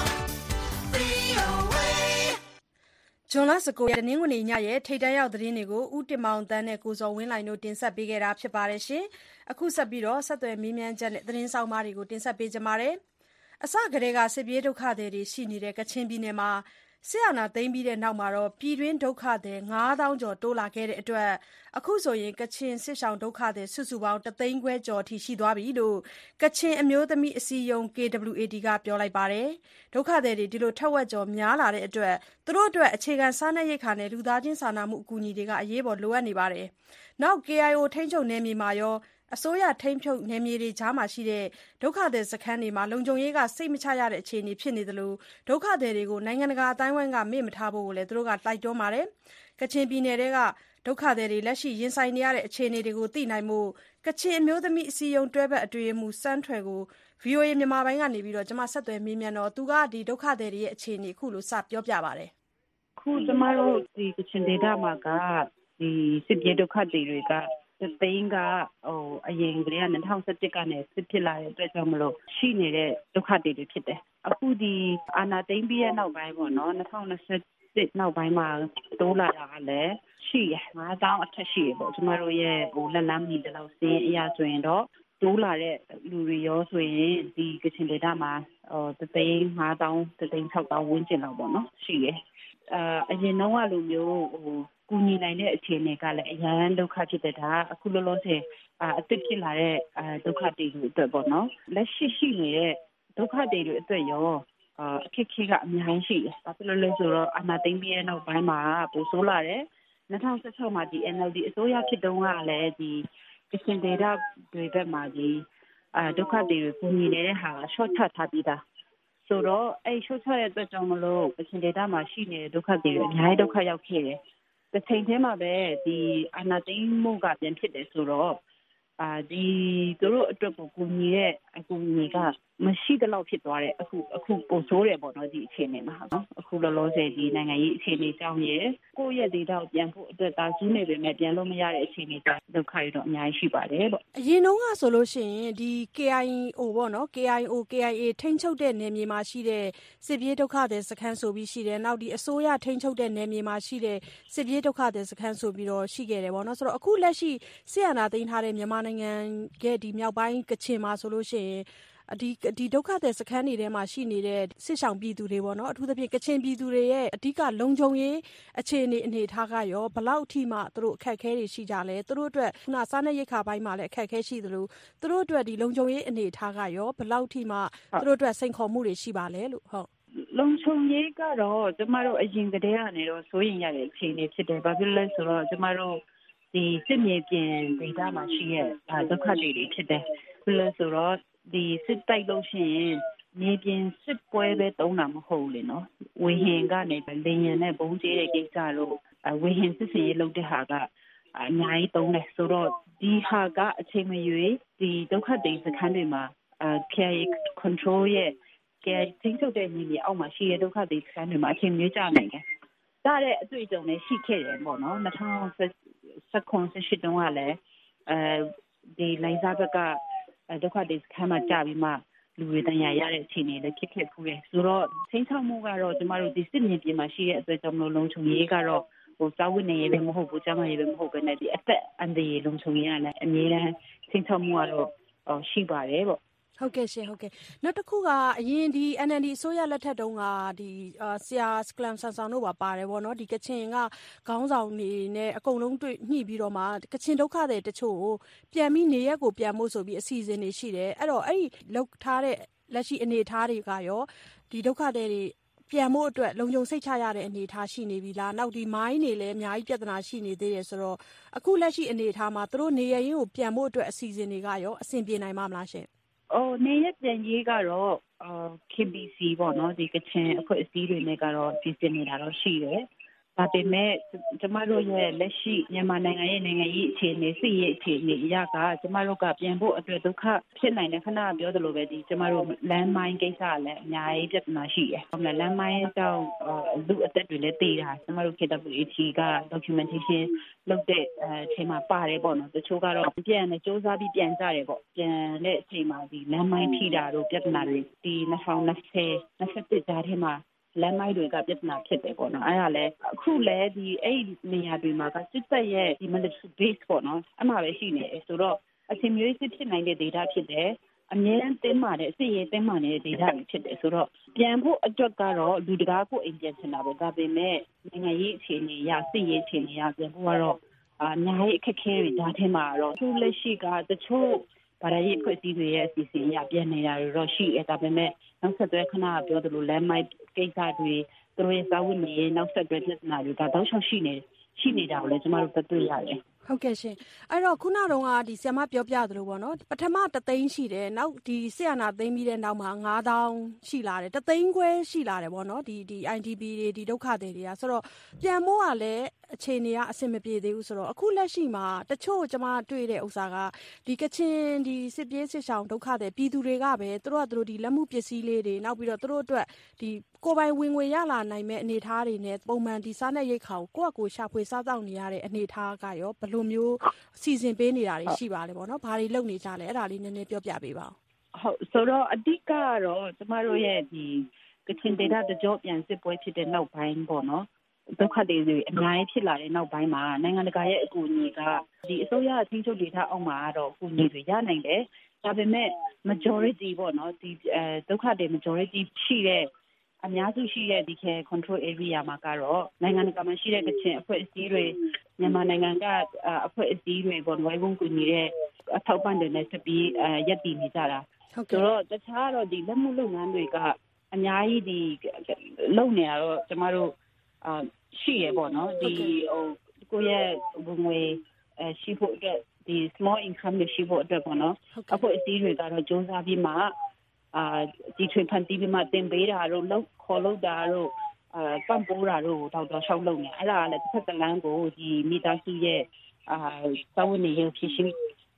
VOA ဂျွန်လ19ရက်တနင်္ဂနွေနေ့ညရဲ့ထိပ်တန်းရောက်သတင်းတွေကိုဦးတင်မောင်တန်းနဲ့ကိုဇော်ဝင်းလှိုင်တို့တင်ဆက်ပေးခဲ့တာဖြစ်ပါတယ်ရှင်။အခုဆက်ပြီးဆက်သွယ်မေးမြန်းချက်နဲ့သတင်းဆောင်မတွေကိုတင်ဆက်ပေးကြပါမယ်။အစကတည်းကစစ်ပြေးဒုက္ခသည်တွေရှိနေတဲ့ကချင်ပြည်နယ်မှာစစ်အာဏာသိမ်းပြီးတဲ့နောက်ပြည်တွင်းဒုက္ခသည်9000ကျော်တိုးလာခဲ့တဲ့အတွက်အခုဆိုရင်ကချင်စစ်ရှောင်ဒုက္ခသည်စုစုပေါင်း1သိန်းခွဲကျော်အထိရှိသွားပြီလို့ကချင်အမျိုးသမီးအစည်းအရုံး KWAT ကပြောလိုက်ပါတယ်။ဒုက္ခသည်တွေဒီလိုထက်ဝက်ကျော်များလာတဲ့အတွက်သူတို့အတွက်အခြေခံစားနပ်ရိက္ခာနဲ့လူသားချင်းစာနာမှုအကူအညီတွေအရေးပေါ်လိုအပ်နေပါတယ်။နောက် KIO ထိန်းချုပ်နယ်မြေမှာရောအစိုးရထိန်းချုပ်နယ်မြေတွေကြားမှာရှိတဲ့ဒုက္ခသည်စခန်းတွေမှာလုံခြုံရေးကစိတ်မချရတဲ့အခြေအနေဖြစ်နေသလိုဒုက္ခသည်တွေကိုနိုင်ငံတကာအတိုင်းအဝိုင်းကမေ့မထားဖို့လည်းသူတို့ကတိုက်တွန်းပါတယ်။ကချင်ပြည်နယ်ကဒုက္ခသည်တွေလက်ရှိရင်ဆိုင်နေရတဲ့အခြေအနေတွေကိုသိနိုင်ဖို့ကချင်အမျိုးသမီးအစည်းအရုံးတွဲဘက်အတွင်းရေးမှူးစန်းထွယ်ကို VOA မြန်မာပိုင်းကနေကျွန်မဆက်သွယ်မေးမြန်းတော့သူကဒီဒုက္ခသည်တွေရဲ့အခြေအနေခုလိုစပြောပြပါတယ်။ခုကျမတို့ဒီကချင်ဒေသမှာကဒီစစ်ပြေးဒုက္ခသည်တွေကတသိန်းကအရင်ကတည်းက2017ကနေစစ်ဖြစ်လာတဲ့အတွက်ကြောင့်မလို့ရှိနေတဲ့ဒုက္ခတွေဖြစ်တယ်။အခုဒီအာဏာသိမ်းပြီးတဲ့နောက်ပိုင်းပေါ့နော်2021နောက်ပိုင်းမှာတိုးလာတာကလည်းရှိရ9000အထက်ရှိရပေါ့ကျမတို့ရဲ့လက်လန်းမီတလောက်စင်းအရာဆိုရင်တော့တိုးလာတဲ့လူတွေရောဆိုရင်ဒီကချင်ဒေသမှာ35000 36000ဝန်းကျင်လောက်ပေါ့နော်ရှိရအရင်တော့ကလိုမျိုးကူညီနိုင်တဲ့အခြေအနေကလည်းအရန်ဒုက္ခဖြစ်တဲ့ဒါအခုလောလောဆယ်အသစ်ဖြစ်လာတဲ့ဒုက္ခတွေအတွက်ပေါ့နော်လက်ရှိနေတဲ့ဒုက္ခတွေအတွက်ရောအခက်အခဲကအများကြီးရှိတယ်။ဘာဖြစ်လို့လဲဆိုတော့အာဏာသိမ်းပြီးတဲ့နောက်ပိုင်းမှာပိုဆိုးလာတယ်။2016မှာဒီ NLD အစိုးရဖြစ်တုန်းကလည်းဒီကချင်ဒေသတွေဘက်မှာဒီဒုက္ခတွေကူညီနေတဲ့ဟာ short ချထားပြီးသား။ဆိုတော့အဲ့ short ချတဲ့အတွက်ကြောင့်မလို့ကချင်ဒေသမှာရှိနေတဲ့ဒုက္ခတွေအများကြီးဒုက္ခရောက်ခဲ့တယ်။တစ်ချိန်တည်းမှာပဲဒီအာဏာသိမ်းမှုကပြန်ဖြစ်တယ်ဆိုတော့ဒီသူတို့အတွက်ကိုကူညီတဲ့အကူအညီကမရှိတဲ့လောက်ဖြစ်သွားတယ်အခုပိုဆိုးတယ်ပေါ့နော်ဒီအခြေအနေမှာနော်အခုလောလောဆယ်ဒီနိုင်ငံရေးအခြေအနေကြောင့်ရယ်ကိုယ့်ရဲ့ဒေတာကိုပြန်ဖို့အတွက်သာကြီးနေပေမဲ့ပြန်လို့မရတဲ့အခြေအနေကြောင့်ဒုက္ခတွေတော့အများကြီးရှိပါတယ်ပေါ့အရင်တုန်းကဆိုလို့ရှိရင်ဒီ KIO ပေါ့နော် KIA ထိန်းချုပ်တဲ့နယ်မြေမှာရှိတဲ့စစ်ပြေးဒုက္ခသည်စခန်းဆိုပြီးရှိတယ်နောက်ဒီအစိုးရထိန်းချုပ်တဲ့နယ်မြေမှာရှိတဲ့စစ်ပြေးဒုက္ခသည်စခန်းဆိုပြီးတော့ရှိခဲ့တယ်ပေါ့နော်ဆိုတော့အခုလက်ရှိစစ်အာဏာသိမ်းထားတဲ့မြန်မာနိုင်ငံရဲ့ဒီမြောက်ပိုင်းကချင်မှာဆိုလို့ရှိရင်ဒီဒုက္ခသည်စခန်းတွေထဲမှာရှိနေတဲ့စစ်ဆောင်ပြည်သူတွေပေါ့နော်အထူးသဖြင့်ကချင်ပြည်သူတွေရဲ့အဓိကလုံခြုံရေးအခြေအနေထားကရောဘလောက်အထိမှသူတို့အခက်အခဲတွေရှိကြလဲသူတို့အတွက်ခုနစားနပ်ရိက္ခာပိုင်းမှာလည်းအခက်အခဲရှိသလိုသူတို့အတွက်ဒီလုံခြုံရေးအနေထားကရောဘလောက်အထိမှသူတို့အတွက်စိန်ခေါ်မှုတွေရှိပါလဲလို့ဟုတ်လုံခြုံရေးကတော့ကျမတို့အရင်ကတည်းကနေတော့စိုးရင်ရတဲ့အခြေအနေဖြစ်တယ်ဘာဖြစ်လဲဆိုတော့ကျမတို့ဒီစစ်မြေပြင်ဒေသမှာရှိတဲ့ဒုက္ခတွေဖြစ်တယ်ဘယ်လိုဆိုတော့ဒီစစ်တိုက်လို့ရှိရင်မြေပြင်စစ်ပွဲပဲတုံးတာမဟုတ်လေနော်ဝေဟင်ကနေလေယာဉ်နဲ့ဘုံကျဲတဲ့ကိစ္စတို့ဝေဟင်စစ်စင်ရေးလုပ်တဲ့ဟာကအများကြီးတုံးတယ်ဆိုတော့ဒီဟာကအချိန်မရွေးဒီဒုက္ခတွေစခန်းတွေမှာKIA control ရဲ့KIA ထိန်းချုပ်တဲ့ညီမအောက်မှာရှိတဲ့ဒုက္ခတွေစခန်းတွေမှာအချိန်မျိုးကြာနိုင်တယ်ဒါတဲ့အတွေ့အကြုံနဲ့ရှိခဲ့တယ်ပေါ့နော်2018တုန်းကလည်းဒီလိုင်းစားဘက်ကဒုက္ခတွေစခန်းမှာကြာပြီးမှလူတွေတန်ရာရတဲ့အခြေအနေလည်းဖြစ်ခဲ့ဖူးတယ်ဆိုတော့ချင်းချောက်မှုကတော့ကျမတို့ဒီစစ်မြေပြင်မှာရှိတဲ့အတွက်ကြောင့်မလို့လုံခြုံရေးကတော့စာဝတ်နေရေးပဲမဟုတ်ဘူးကျန်းမာရေးပဲမဟုတ်ဘဲနဲ့ဒီအသက်အန္တရာယ်လုံခြုံရေးကလည်းအများအားချင်းချောက်မှုကတော့ရှိပါတယ်ပေါ့ဟုတ်ကဲ့ရှင်ဟုတ်ကဲ့နောက်တစ်ခုကအရင်ဒီ NLD အစိုးရလက်ထက်တုန်းကဒီဆရာစကလမ်ဆန်ဆောင်တို့ပါပါတယ်ဗောနော်ဒီကချင်ကခေါင်းဆောင်နေနဲ့အကုန်လုံးတွေ့ညှိပြီးတော့မှကချင်ဒုက္ခတွေတချို့ကိုပြန်ပြီးနေရက်ကိုပြန်ဖို့ဆိုပြီးအစီအစဉ်တွေရှိတယ်အဲ့တော့အဲ့ဒီလောက်ထားတဲ့လက်ရှိအနေအထားတွေကရောဒီဒုက္ခတွေပြန်ဖို့အတွက်လုံခြုံစိတ်ချရတဲ့အနေအထားရှိနေပြီလားနောက်ဒီမိုင်းတွေလည်းအများကြီးပြဿနာရှိနေသေးတယ်ဆိုတော့အခုလက်ရှိအနေအထားမှာသူတို့နေရရင်ကိုပြန်ဖို့အတွက်အစီအစဉ်တွေကရောအဆင်ပြေနိုင်မှာမလားရှင်နေရပြန်ရေးကတော့ KBC ပေါ့နော်ဒီကချင်အဖွဲ့အစည်းတွေနဲ့ကတော့ပြင်ဆင်နေတာတော့ရှိတယ်ဒါပေမဲ့ကျမတို့ရဲ့လက်ရှိမြန်မာနိုင်ငံရဲ့နိုင်ငံရေးအခြေအနေစစ်ရေးအခြေအနေအရကကျမတို့ကပြန်ဖို့အတွက်ဒုက္ခဖြစ်နိုင်တယ်ခဏပြောသလိုပဲဒီကျမတို့လမ်းမိုင်းကိစ္စလည်းအများကြီးပြဿနာရှိတယ်။လမ်းမိုင်းကြောင့်လူအသက်တွေလည်းတည်တာကျမတို့ KWAT က documentation လုပ်တဲ့အချိန်မှာပါတယ်ပေါ့နော်တချို့ကတော့ပြန်နေစူးစမ်းပြီးပြန်ကြတယ်ပေါ့ပြန်တဲ့အချိန်မှာဒီလမ်းမိုင်းထိတာတို့ပြဿနာတွေဒီ2020ကြားထဲမှာလမ်းမိုင်းတွေကပြဿနာဖြစ်တယ်ပေါ့နော်အဲ့ဒါလည်းအခုလည်းဒီအဲ့နေရာတွေမှာကစစ်တပ်ရဲ့ဒီ military base ပေါ့နော်အမှပဲရှိနေတယ်ဆိုတော့အချိန်မျိုးစစ်ဖြစ်နိုင်တဲ့ data ဖြစ်တယ်အများအားတင်းမာတဲ့အစစ်ရေးတင်းမာနေတဲ့ data တွေဖြစ်တယ်ဆိုတော့ပြန်ဖို့အတွက်ကတော့လူတကာကိုအိမ်ပြန်ချင်တာပဲဒါပေမဲ့နိုင်ငံရေးအခြေအနေရစစ်ရေးအခြေအနေရပြန်ဖို့ကတော့အများကြီးအခက်အခဲတွေဒါထဲမှာတော့သူလက်ရှိကတချို့ဘာသာရေးဖွဲ့စည်းတွေရဲ့အစီအစဉ်ရပြန်နေတာတော့ရှိတယ်ဒါပေမဲ့နောက်ဆက်တွဲခဏပြောသလိုလမ်းမိုက်ကိစ္စတွေသူတို့ရဲ့စာဝတ်နေရေးနောက်ဆက်တွဲပြဿနာတွေကတောက်လျှောက်ရှိနေတာကိုလည်းကျမတို့တွေ့ရတယ်ဟုတ်ကဲ့ရှင်အဲ့တော့ခုနတုန်းကဒီဆရာမပြောပြသလိုပေါ့နော်ပထမ3သိန်းရှိတယ်နောက်ဒီဆရာနာသိမ်းပြီးတဲ့နောက်မှာ9000ရှိလာတယ်3သိန်းခွဲရှိလာတယ်ပေါ့နော်ဒီ IDP တွေဒီဒုက္ခတွေတွေကဆိုတော့ပြန်မိုးကလည်းအခြေအနေကအဆင်မပြေသေးဘူးဆိုတော့အခုလက်ရှိမှာတချို့ကျမတွေ့တဲ့ဥစ္စာကဒီကချင်ဒီစစ်ပြေးစစ်ဆောင်ဒုက္ခတွေပြည်သူတွေကပဲသူတို့ဒီလက်မှုပစ္စည်းလေးတွေနောက်ပြီးတော့သူတို့အတွက်ဒီကိုယ်ပိုင်ဝင်ငွေရလာနိုင်မဲ့အနေအထားတွေနဲ့ပုံမှန်ဒီစားနဲ့ရိတ်ခါကိုကိုယ့်အကိုရှာဖွေစားတောက်နေရတဲ့အနေအထားကရောဘယ်လိုမျိုးစီစဉ်ပေးနေတာတွေရှိပါလဲပေါ့နော်ဘာတွေလုပ်နေကြလဲအဲ့ဒါလေးနည်းနည်းပြောပြပေးပါဟုတ်ဆိုတော့အဓိကကတော့ကျမတို့ရဲ့ဒီကချင်ဒေသတကြောပြန်စစ်ပွဲဖြစ်တဲ့နောက်ပိုင်းပေါ့နော်ဒုက္ခတွေအများကြီးဖြစ်လာတဲ့နောက်ပိုင်းမှာနိုင်ငံတကာရဲ့အကူအညီကဒီအစိုးရအချင်းချုပ်ဒေသအောက်မှာတော့အကူအညီတွေရနိုင်တယ်ဒါပေမဲ့ majority ပေါ့နော်ဒီဒုက္ခတွေ majority ရှိတဲ့အများစုရှိတဲ့ဒီ control area မှာကတော့နိုင်ငံတကာမှာရှိတဲ့ကချင်အဖွဲ့အစည်းတွေမြန်မာနိုင်ငံကအဖွဲ့အစည်းတွေပေါ့ဝိုင်းဝန်းကူညီတဲ့အထောက်ပံ့တွေနဲ့ဆက်ပြီးရပ်တည်နေကြတာဆိုတော့တခြားတော့ဒီလက်မှုလုပ်ငန်းတွေကအများကြီးဒီလုပ်နေတာတော့ကျမတို့ရှိရပေါ့နော်ဒီကိုယ့်ရဲ့ဝင်ငွေရှိဖို့အတွက်ဒီ small income တွေရှိဖို့အတွက်ပေါ့နော်အဖွဲ့အစည်းတွေကတော့စူးစမ်းပြီးမှဒီထွေဖန်တီးပြီးမှတင်ပေးတာတို့လောက်ခေါ်လို့တာတို့ပံ့ပိုးတာတို့တော့ရှောက်လုပ်နေအဲ့ဒါကလည်းတစ်ဖက်တစ်လမ်းကိုဒီမိသားစုရဲ့စာဝန်နေရဖြစ်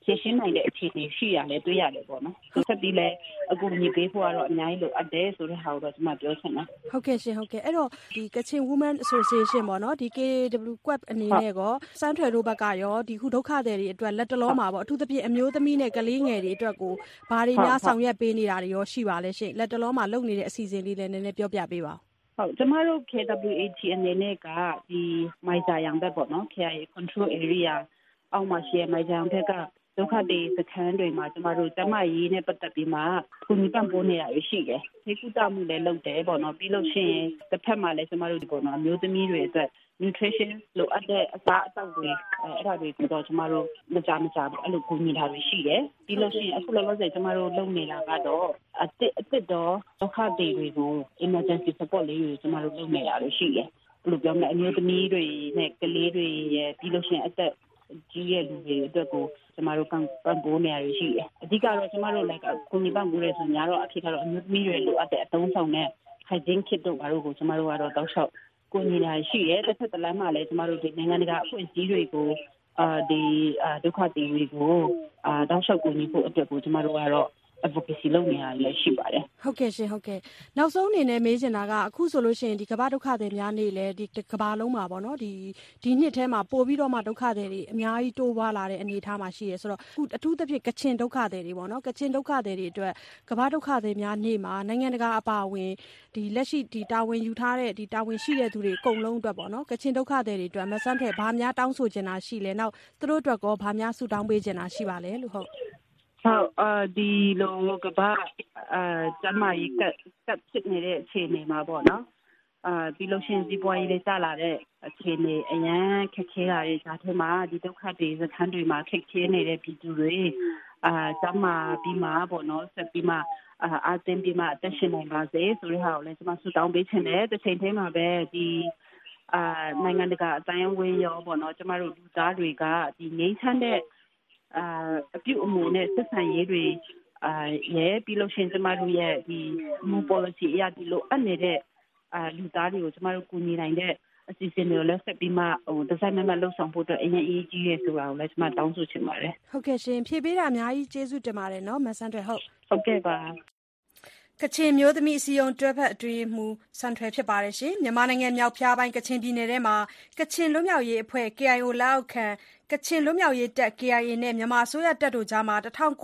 ဖြည့်ရှင်းနိုင်တဲ့အခြေအနေရှိရလဲတွေ့ရတယ်ပေါ့နော်ဆက်ပြီးလဲအခုညီပေးဖို့ကတော့အများကြီးလိုအပ်တယ်ဆိုတဲ့ဟာကိုတော့ကျွန်မပြောချင်တယ်ဟုတ်ကဲ့ရှင်ဟုတ်ကဲ့အဲ့တော့ဒီ Kachin Women Association ပေါ့နော်ဒီ KWQAP အနေနဲ့ကောစမ်းထွယ်တို့ဘက်ကရောဒီခုဒုက္ခသည်တွေအတွက်လက်တလုံးမှာပေါ့အထူးသဖြင့်အမျိုးသမီးနဲ့ကလေးငယ်တွေအတွက်ကိုဘာတွေများဆောင်ရွက်ပေးနေတာတွေရောရှိပါလဲရှင်လက်တလုံးမှာလုပ်နေတဲ့အစီအစဉ်လေးလည်းနည်းနည်းပြောပြပေးပါဟုတ်ကျမတို့ KWAT အနေနဲ့ကဒီမိုင်ဂျာယန်ဘက်ပေါ့နော် KIA control area အောက်မှာရှိတဲ့မိုင်ဂျာယန်ဘက်ကဒုက္ခသည်စခန်းတွေမှာကျမတို့ကျမရေးနဲ့ပတ်သက်ပြီးမှကုညီပံ့ပိုးနေရရှိတယ်။ဒီကုသမှုလည်းလုပ်တယ်ပေါ့နော်ပြီးလို့ရှိရင်တစ်ဖက်မှာလည်းကျမတို့ဒီပေါ့နော်အမျိုးသမီးတွေအတွက် nutrition လိုအပ်တဲ့အစားအသောက်တွေအဲ့ဒါတွေကိုတော့ကျမတို့မကြဘူးအဲ့လိုကုညီတာတွေရှိတယ်။ပြီးလို့ရှိရင်အခုလောလောဆယ်ကျမတို့လုပ်နေတာကတော့အစ်တော့ဒုက္ခသည်တွေကို emergency support လေးတွေကျမတို့လုပ်နေတာတွေရှိတယ်။ဘယ်လိုပြောမလဲအမျိုးသမီးတွေနဲ့ကလေးတွေရဲ့ပြီးလို့ရှိရင်အသက်ကြီးရဲ့လူတွေအတွက်ကိုကျမတို့ပံ့ပိုးနေရရှိတယ်။အဓိကတော့ကျမတို့လည်းကိုညီပံ့ပိုးရဲဆိုများတော့အဖြစ်ကတော့အမျိုးသမီးတွေလိုအပ်တဲ့အသုံးဆောင်နဲ့ hygiene kit တို့ဘာလို့ကိုကျမတို့ကတော့တောက်လျှောက်ကိုညီလာရှိရဲတစ်ဖက်တစ်လမ်းမှာလည်းကျမတို့ဒီနိုင်ငံတကာအဖွဲ့အစည်းတွေကိုဒီဒုက္ခသည်တွေကိုတောက်လျှောက်ကိုညီဖို့အတွက်ကိုကျမတို့ကတော့advocacy လုပ်နေရလည်းရှိပါတယ်ဟုတ်ကဲ့ရှင်ဟုတ်ကဲ့နောက်ဆုံးအနေနဲ့မေးချင်တာကအခုဆိုလို့ရှိရင်ဒီကမ္ဘာဒုက္ခသည်များနေလဲဒီကမ္ဘာလုံးမှာပေါ့နော်ဒီနှစ်ထဲမှာပို့ပြီးတော့မှဒုက္ခသည်တွေအများကြီးတိုးပွားလာတဲ့အနေအထားမှာရှိရဲဆိုတော့အခုအထူးသဖြင့်ကချင်ဒုက္ခသည်တွေပေါ့နော်ကချင်ဒုက္ခသည်တွေအတွက်ကမ္ဘာဒုက္ခသည်များနေမှာနိုင်ငံတကာအပါအဝင်ဒီလက်ရှိဒီတာဝန်ယူထားတဲ့ဒီတာဝန်ရှိတဲ့သူတွေအကုန်လုံးအတွက်ပေါ့နော်ကချင်ဒုက္ခသည်တွေအတွက်မဆန်းထွယ်ဘာများတောင်းဆိုချင်တာရှိလဲနောက်သူတို့အတွက်ကောဘာများဆုတောင်းပေးချင်တာရှိပါလဲလို့ဟုတ်ဒီလိုကဘာကျမကြီးကဖြစ်နေတဲ့အခြေအနေမှာပေါ့နော်ပြီးလို့ရှိရင်ဒီပွားရေးလေးစလာတဲ့အခြေအနေအရန်ခက်ခဲတာတွေဒါထဲမှာဒီဒုက္ခတွေစခန်းတွေမှာခက်ခဲနေတဲ့ပြည်သူတွေကျမပြီးမှပေါ့နော်ဆက်ပြီးမှအားသင်ပြီးမှအသက်ရှင်နိုင်ပါစေဆိုတဲ့ဟာကိုလည်းကျမဆုတောင်းပေးချင်တယ်တစ်ချိန်တည်းမှာပဲဒီနိုင်ငံတကာအတိုင်းအဝန်းရောပေါ့နော်ကျမတို့လူသားတွေကဒီငြိမ်းချမ်းတဲ့အပြုအမူနဲ့ဆက်ဆံရေးတွေရဲပြီးလို့ရှိရင်ကျမတို့ရဲ့ဒီ policy အရဒီလိုအပ်နေတဲ့လူသားတွေကိုကျမတို့ကူညီနိုင်တဲ့အစီအစဉ်တွေကိုလည်းဆက်ပြီးမှဒီဇိုင်းမလှုပ်ဆောင်ဖို့အတွက်အရင်အကြီးကြီးရဲ့ဆိုတာကိုလည်းကျမတောင်းဆိုချင်ပါတယ်ဟုတ်ကဲ့ရှင်ဖြည့်ပေးတာအများကြီးကျေးဇူးတင်ပါတယ်နော်မဆန်းထွယ်ဟုတ်ကဲ့ပါကချင်မျိုးသမီးအစည်းအရုံးတွဲဖက်အတွင်းမှူးစံထွယ်ဖြစ်ပါတယ်ရှင်မြန်မာနိုင်ငံမြောက်ဖျားပိုင်းကချင်ပြည်နယ်ထဲမှာကချင်လွတ်မြောက်ရေးအဖွဲ့ KIO လက်အောက်ခံကချင်လွတ်မြောက်ရေးတပ် KIA နဲ့မြန်မာအစိုးရတပ်တို့ကြားမှာ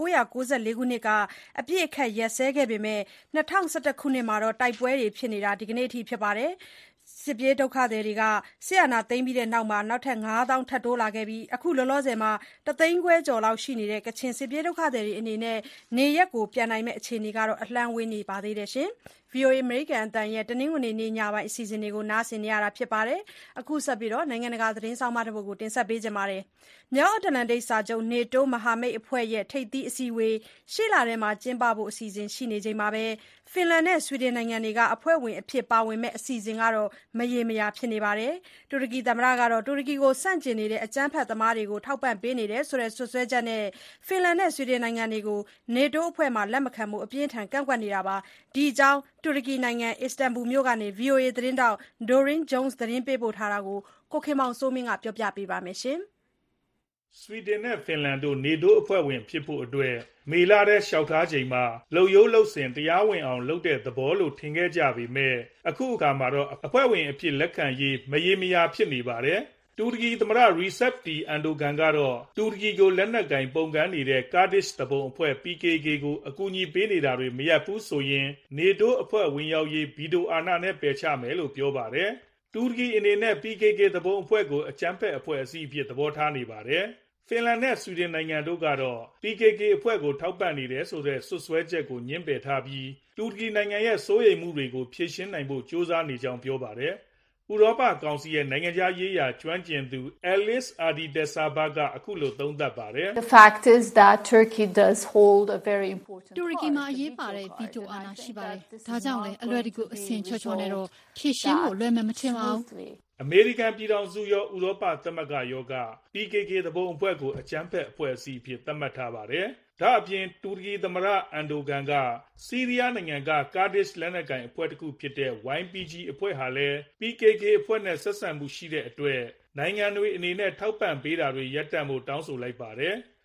1994ခုနှစ်ကအပြစ်အခတ်ရက်စဲခဲ့ပေမဲ့2011ခုနှစ်မှာတော့တိုက်ပွဲတွေဖြစ်နေတာဒီကနေ့အထိဖြစ်ပါတယ်စစ်ပြေးဒုက္ခသည်တွေကဆီယနာသိမ်းပြီးတဲ့နောက်မှာနောက်ထပ်9000ထပ်တိုးလာခဲ့ပြီးအခုလောလောဆယ်မှာ3သိန်းခွဲကျော်လောက်ရှိနေတဲ့ကချင်စစ်ပြေးဒုက္ခသည်တွေအနေနဲ့နေရက်ကိုပြန်နိုင်မဲ့အခြေအနေကတော့အလှမ်းဝေးနေပါသေးတယ်ရှင် VOA American အတန်ရဲ့တနင်္ဂနွေနေ့ညပိုင်းအစီအစဉ်တွေကိုနားဆင်နေရတာဖြစ်ပါတယ်အခုဆက်ပြီးတော့နိုင်ငံတကာသတင်းဆောင်မတစ်ပုဒ်ကိုတင်ဆက်ပေးကြပါမယ်မြောက်အတ္တလန္တိတ်စာချုပ် NATO မဟာမိတ်အဖွဲ့ရဲ့ထိပ်သီးအစည်းအဝေးရှေ့လထဲမှာကျင်းပဖို့အစီအစဉ်ရှိနေချိန်မှာပဲဖင်လန်နဲ့ဆွီဒင်နိုင်ငံတွေကအဖွဲ့ဝင်အဖြစ်ပါဝင်မဲ့အစီအစဉ်ကတော့မရေမရာဖြစ်နေပါတယ်တူရကီသမ္မတကတော့တူရကီကိုဆန့်ကျင်နေတဲ့အကြမ်းဖက်သမားတွေကိုထောက်ပံ့ပေးနေတယ်ဆိုတဲ့ဆွဆွဲချက်နဲ့ဖင်လန်နဲ့ဆွီဒင်နိုင်ငံတွေကို NATO အဖွဲ့မှာလက်မခံမှုအပြင်းထန်ကန့်ကွက်နေတာပါဒီအကြောင်းတူရကီနိုင်ငံအစ္စတန်ဘူမြို့ကနေ VOA သတင်းတောက် Doreen Jones သတင်းပေးပို့ထားတာကိုကိုခင်မောင်စိုးမင်းကပြောပြပေးပါမယ်ရှင်ဆွီဒင်နဲ့ဖင်လန်တို့ NATO အဖွဲ့ဝင်ဖြစ်ဖို့အတွက်မေလထဲလျှောက်ထားချိန်မှာလုံယိုးလုံစင်တရားဝင်အောင်လုပ်တဲ့သဘောလို့ထင်ခဲ့ကြပေမဲ့အခုအခါမှာတော့အဖွဲ့ဝင်အဖြစ်လက်ခံရေးမရေမရာဖြစ်နေပါတယ်တူရကီသမ္မတ Recep Tayyip Erdogan ကတော့တူရကီကိုလက်နက်ကင်ပုန်ကန်နေတဲ့ Kurdish တပုံအဖွဲ့ PKK ကိုအကူအညီပေးနေတာတွေမရပ်ဘူးဆိုရင် NATO အဖွဲ့ဝင်ရောက်ရေးဗီတိုအာဏာနဲ့ပယ်ချမယ်လို့ပြောပါတယ်တူရကီအနေနဲ့ PKK တပုံအဖွဲ့ကိုအကြမ်းဖက်အဖွဲ့အစည်းအဖြစ်သဘောထားနေပါတယ်ဖင်လန်နဲ့ဆွီဒင်နိုင်ငံတို့ကတော့ PKK အဖွဲ့ကိုထောက်ပံ့နေတယ်ဆိုတဲ့ဆွဆွဲချက်ကိုညှင်းပယ်ထားပြီးတူရကီနိုင်ငံရဲ့စိုးရိမ်မှုတွေကိုဖြေရှင်းနိုင်ဖို့ကြိုးစားနေကြောင်းပြောပါတယ်ဥရောပကောင်စီရဲ့နိုင်ငံခြားရေးရာကျွမ်းကျင်သူ Alice Arditesaba ကအခုလိုသုံးသပ်ပါတယ် The fact is that Turkey does hold a very important တူရကီမှာအရေးပါတဲ့ဗီတိုအာဏာရှိပါတယ်ဒါကြောင့်လည်းအလွယ်တကူအဆင်ချောချောနဲ့တော့ဖြေရှင်းဖို့လွယ်မယ်မထင်ပါဘူးအမေရိကန်ပြည်ထောင်စုရောဥရောပသမဂ္ဂရောက PKK သဘုံအဖွဲ့ကိုအကြမ်းဖက်အဖွဲ့အစည်းအဖြစ်သတ်မှတ်ထားပါတယ်။ဒါအပြင်တူရကီသမ္မတအန်ဒိုဂန်ကဆီးရီးယားနိုင်ငံက Kurdish လက်နက်ကိုင်အဖွဲ့တစ်ခုဖြစ်တဲ့ YPG အဖွဲ့ဟာလည်း PKK အဖွဲ့နဲ့ဆက်ဆံမှုရှိတဲ့အတွက်နိုင်ငံတွေအနေနဲ့ထောက်ပံ့ပေးတာတွေရပ်တန့်ဖို့တောင်းဆိုလိုက်ပါတယ်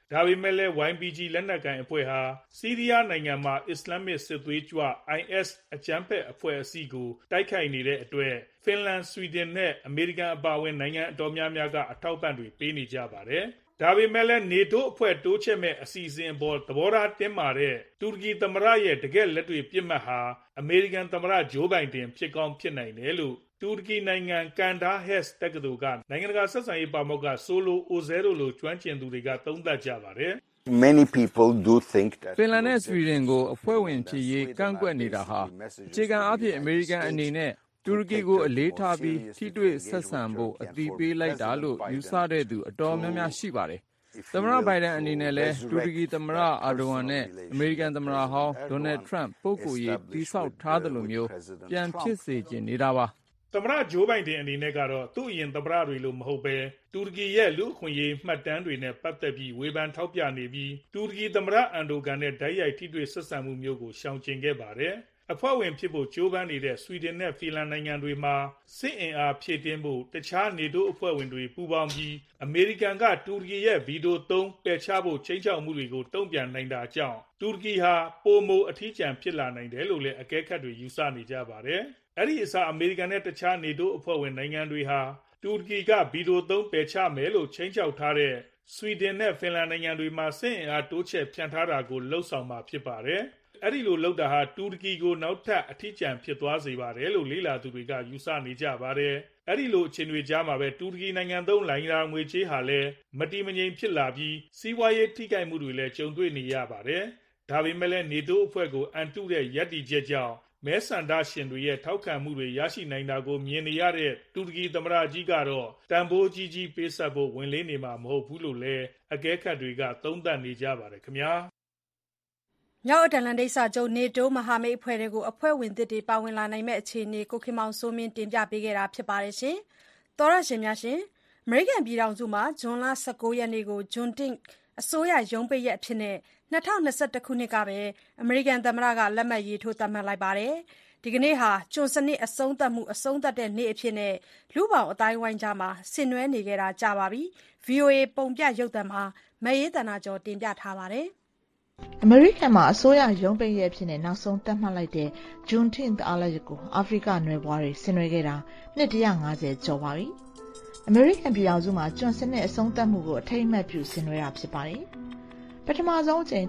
ဒါပေမဲ့လည်း YPG လက်နက်ကိုင်အဖွဲ့ဟာဆီးရီးယားနိုင်ငံမှာအစ္စလာမစ်စစ်သွေးကြွ IS အကြမ်းဖက်အဖွဲ့အစည်းကိုတိုက်ခိုက်နေတဲ့အတွက်ဖင်လန်၊ဆွီဒင်နဲ့အမေရိကန်အပါအဝင်နိုင်ငံအတော်များများကအထောက်အပံ့တွေပေးနေကြပါတယ်။ဒါပေမဲ့လည်း NATO အဖွဲ့တိုးချဲ့မဲ့အစီအစဉ်အပေါ်သဘောထားတင်းမာတဲ့တူရကီသမ္မတရဲ့တကယ့်လက်တွေ့ပစ်မှတ်ဟာအမေရိကန်သမ္မတဂျိုးဘိုင်ဒန်ဖြစ်ကောင်းဖြစ်နိုင်တယ်လို့တူရကီနိုင်ငံကန်ဒါဟက်စ်တက္ကသိုလ်ကနိုင်ငံတကာဆက်ဆံရေးပါမောက္ခဆိုလိုအိုဇဲရိုလိုကျွမ်းကျင်သူတွေကသုံးသပ်ကြပါတယ်။ Many people do think that ဖင်လန်နဲ့ဆွီဒင်ကိုအဖွဲ့ဝင်ဖြစ်ရေးကန့်ကွက်နေတာဟာအခြေခံအားဖြင့်အမေရိကန်အနေနဲ့တူရကီကိုအလေးထားပြီးထိတွေ့ဆက်ဆံဖို့အသိပေးလိုက်တာလို့ယူဆတဲ့သူအတော်များများရှိပါတယ်။သမ္မတဘိုင်ဒန်အနေနဲ့လည်းတူရကီသမ္မတအာဒိုဝမ်နဲ့အမေရိကန်သမ္မတဟောင်းဒေါ်နယ်ထရန့်ပုဂ္ဂိုလ်ရေးတည်ဆောက်ထားသလိုမျိုးပြန်ဖြစ်စေချင်နေတာပါ။သမ္မတဂျိုးဘိုင်ဒန်အနေနဲ့ကတော့သူ့အရင်သမ္မတတွေလိုမဟုတ်ပဲတူရကီရဲ့လူ့အခွင့်အရေးမှတ်တမ်းတွေနဲ့ပတ်သက်ပြီးဝေဖန်ထောက်ပြနေပြီးတူရကီသမ္မတအန်ဒိုဂန်နဲ့တိုက်ရိုက်ထိတွေ့ဆက်ဆံမှုမျိုးကိုရှောင်ကျဉ်ခဲ့ပါတယ်။အဖွဲ့ဝင်ဖြစ်ဖို့ကြိုးပမ်းနေတဲ့ဆွီဒင်နဲ့ဖင်လန်နိုင်ငံတွေမှာစစ်အင်အားဖြည့်တင်းဖို့တခြား NATO အဖွဲ့ဝင်တွေပူးပေါင်းပြီးအမေရိကန်ကတူရကီရဲ့ဗီတိုသုံးပယ်ချဖို့ချိန်ချောက်မှုတွေကိုတုံ့ပြန်နိုင်တာကြောင့်တူရကီဟာပိုမိုအထီးကျန်ဖြစ်လာနိုင်တယ်လို့လည်းအကဲခတ်တွေယူဆနေကြပါတယ်။အဲ့ဒီအစားအမေရိကန်နဲ့တခြား NATO အဖွဲ့ဝင်နိုင်ငံတွေဟာတူရကီကဗီတိုသုံးပယ်ချမယ်လို့ချိန်ချောက်ထားတဲ့ဆွီဒင်နဲ့ဖင်လန်နိုင်ငံတွေမှာစစ်အင်အားတိုးချဲ့ဖြန့်ထားတာကိုလှုံ့ဆော်မှာဖြစ်ပါတယ်။အဲ့ဒီလိုလုပ်တာဟာတူရကီကိုနောက်ထပ်အထီးကျန်ဖြစ်သွားစေပါတယ်လို့လေ့လာသူတွေကယူဆနေကြပါတယ်။အဲ့ဒီလိုအခြေအနေကြားမှာပဲတူရကီနိုင်ငံသုံးလိုင်ရာငွေကြေးဟာလည်းမတည်မငြိမ်ဖြစ်လာပြီးစီးပွားရေးထိခိုက်မှုတွေလည်းကြုံတွေ့နေရပါတယ်။ဒါပေမဲ့လည်း NATO အဖွဲ့ကိုအန်တုတဲ့ရပ်တည်ချက်ကြောင့်မဲဆန္ဒရှင်တွေရဲ့ထောက်ခံမှုတွေရရှိနိုင်တာကိုမြင်နေရတဲ့တူရကီသမ္မတကြီးကတော့တန်ဖိုးကြီးပေးဆပ်ဖို့ဝင်လေးနေမှာမဟုတ်ဘူးလို့လည်းအကဲခတ်တွေကသုံးသပ်နေကြပါတယ်ခင်ဗျာ။မြောက်အတ္တလန္တိတ်စာချုပ် NATO မဟာမိတ်အဖွဲ့တွေကိုအဖွဲ့ဝင်သစ်တွေပါဝင်လာနိုင်မယ့်အခြေအနေကိုခင်မောင်စိုးမင်းတင်ပြပေးခဲ့တာဖြစ်ပါတယ်။သောရရှင်များရှင်အမေရိကန်ပြည်ထောင်စုမှာဇွန်လ19ရက်နေ့ကိုဂျွန်တစ်အစိုးရရုံးပိတ်ရက်အဖြစ်နဲ့2021ခုနှစ်ကပဲအမေရိကန်သမ္မတကလက်မှတ်ရေးထိုးသတ်မှတ်လိုက်ပါတယ်။ဒီကနေ့ဟာကျွန်စနစ်အဆုံးသတ်မှုအဆုံးသတ်တဲ့နေ့အဖြစ်နဲ့လူ့ဘောင်အတိုင်းဝိုင်းကြားမှာဆင်နွှဲနေခဲ့တာကြာပါပြီ။ VOA ပုံပြရုပ်သံမှာမရေးတနာကျော်တင်ပြထားပါတယ်။အမေရိကန်မှာအစိုးရရုံးပိတ်ရက်အဖြစ်နဲ့နောက်ဆုံးသတ်မှတ်လိုက်တဲ့ Juneteenth အားလပ်ရက်ကိုအာဖရိကနွယ်ဖွားတွေဆင်နွှဲခဲ့တာနှစ်150ကျော်ပါပြီ။အမေရိကန်ပြည်ထောင်စုမှာကျွန်စနစ်အဆုံးသတ်မှုကိုအထိမ်းအမှတ်ပြုဆင်နွှဲတာဖြစ်ပါတယ်။ပထမဆုံးအကြိမ်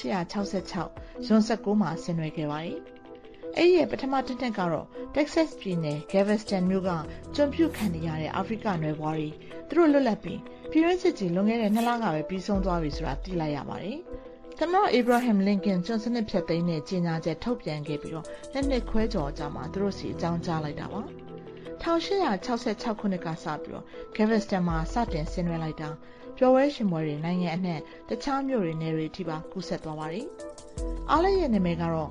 1866ဇွန်19မှာဆင်နွှဲခဲ့ပါတယ်။အဲ့ဒီပထမတစ်နှစ်ကတော့ Texas ပြည်နယ် Galveston မြို့ကကျွန်ပြုခံနေရတဲ့အာဖရိကနွယ်ဖွားတွေသူတို့လွတ်လပ်ပြီးပြည်တွင်းစစ်ကြီးလွန်ခဲ့တဲ့2လကပဲပြီးဆုံးသွားပြီဆိုတာသိလိုက်ရပါတယ်။သမ္မတ Abraham Lincoln ကျွန်စနစ်ဖြတ်သိမ်းတဲ့ကြေညာချက်ထုတ်ပြန်ခဲ့ပြီးတော့နှစ်ခွဲကျော်ကြာမှသူတို့စီအကြောင်းကြားလိုက်တာပါ။1866ခုနှစ်ကစပြီးတော့ Galveston မှာစတင်ဆင်နွှဲလိုက်တာပျော်ပွဲရှင်ပွဲတွေနိုင်ငံအနှံ့တခြားမြို့တွေနယ်တွေအထိပါကူးစက်သွားပါတယ်။အားလည်းရဲ့နာမည်ကတော့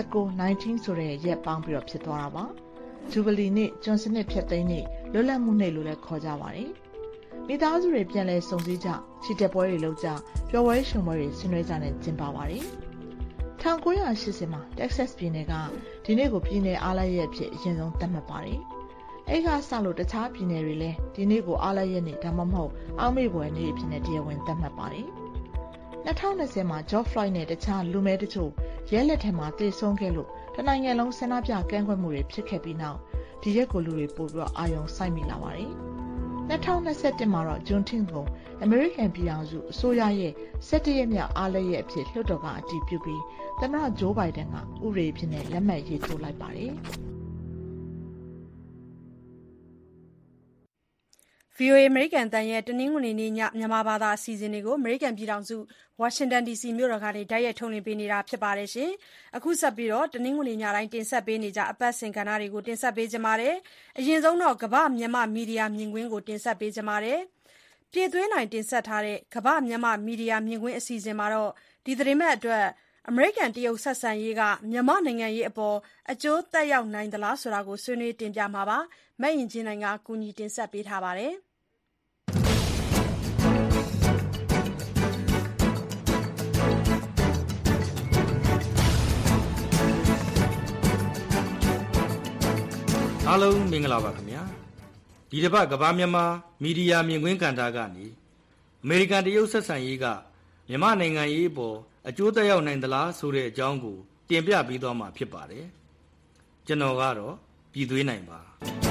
19ဆိုတဲ့ရက်ပေါင်းပြီးတော့ဖြစ်သွားတာပါ။ဂျူဘလီနေ့ကျွန်းစနစ်ဖြတ်သိမ်းနေ့လွတ်လပ်မှုနေ့လို့လည်းခေါ်ကြပါတယ်။မိသားစုတွေပြန်လည်စုံစည်းကြချီတက်ပွဲတွေလုပ်ကြပျော်ပွဲရှင်ပွဲတွေဆင်နွှဲကြနဲ့ကျင်းပပါတယ်။1980မှာ Texas ပြည်နယ်ကဒီနေ့ကိုပြည်နယ်အားလည်းရဲ့အဖြစ်အရင်ဆုံးသတ်မှတ်ပါတယ်။အဲ့ကစလို့တခြားပြည်နယ်တွေလည်းဒီနေ့ကိုအားလည်းရဲ့နေ့ဒါမှမဟုတ်အောက်မေ့ပွဲနေ့အဖြစ်နဲ့တရားဝင်သတ်မှတ်ပါတယ်။2020မှာ George Floyd နဲ့တခြားလူမဲတချို့ရဲလက်ထက်မှာတေဆုံးခဲ့လို့တနိုင်ငံလုံးဆန္ဒပြကန့်ကွက်မှုတွေဖြစ်ခဲ့ပြီးနောက်ဒီရက်ကိုလူတွေပို့ပြီးအာရုံစိုက်မိလာပါတယ်။2021မှာတော့ Juneteenth ကို American ပြည်ထောင်စုအစိုးရရဲ့17ရက်မြောက်အားလည်းရဲ့အဖြစ်လွှတ်တော်ကအတည်ပြုပြီးသမ္မတ Joe Biden ကဥပဒေအဖြစ်နဲ့လက်မှတ်ရေးထိုးလိုက်ပါတယ်။ VOA အမေရိကန်အသံရဲ့တနင်္ဂနွေနေ့ညမြန်မာဘာသာအစီအစဉ်တွေကိုအမေရိကန်ပြည်ထောင်စုဝါရှင်တန် DC မြို့တော်ကနေတိုက်ရိုက်ထုတ်လွှင့်ပေးနေတာဖြစ်ပါတယ်ရှင်။အခုဆက်ပြီးတော့တနင်္ဂနွေညတိုင်းတင်ဆက်ပေးနေကြအပတ်စဉ်ကဏ္ဍတွေကိုတင်ဆက်ပေးကြပါမယ်။အရင်ဆုံးတော့ကမ္ဘာမြန်မာမီဒီယာမြင်ကွင်းကိုတင်ဆက်ပေးကြပါမယ်။ပြည်သွင်းနိုင်တင်ဆက်ထားတဲ့ကမ္ဘာမြန်မာမီဒီယာမြင်ကွင်းအစီအစဉ်မှာတော့ဒီသတင်းပတ်အတွက်အမေရိကန်တရုတ်ဆက်ဆံရေးကမြန်မာနိုင်ငံရေးအပေါ်အကျိုးသက်ရောက်နိုင်သလားဆိုတာကိုဆွေးနွေးတင်ပြမှာပါ။မအင်ကြင်းနိုင်ကကူညီတင်ဆက်ပေးထားပါတယ်။အားလုံးမင်္ဂလာပါခင်ဗျာဒီတစ်ပတ်ကမ္ဘာမြန်မာမီဒီယာမြင်ကွင်းကဏ္ဍကနေအမေရိကန်တရုတ်ဆက်ဆံရေးကမြန်မာနိုင်ငံရေးပေါ်အကျိုးသက်ရောက်နိုင်သလားဆိုတဲ့အကြောင်းကိုတင်ပြပေးသွားမှာဖြစ်ပါတယ်ကျွန်တော်ကတော့ပြည်သွေးနိုင်ပါ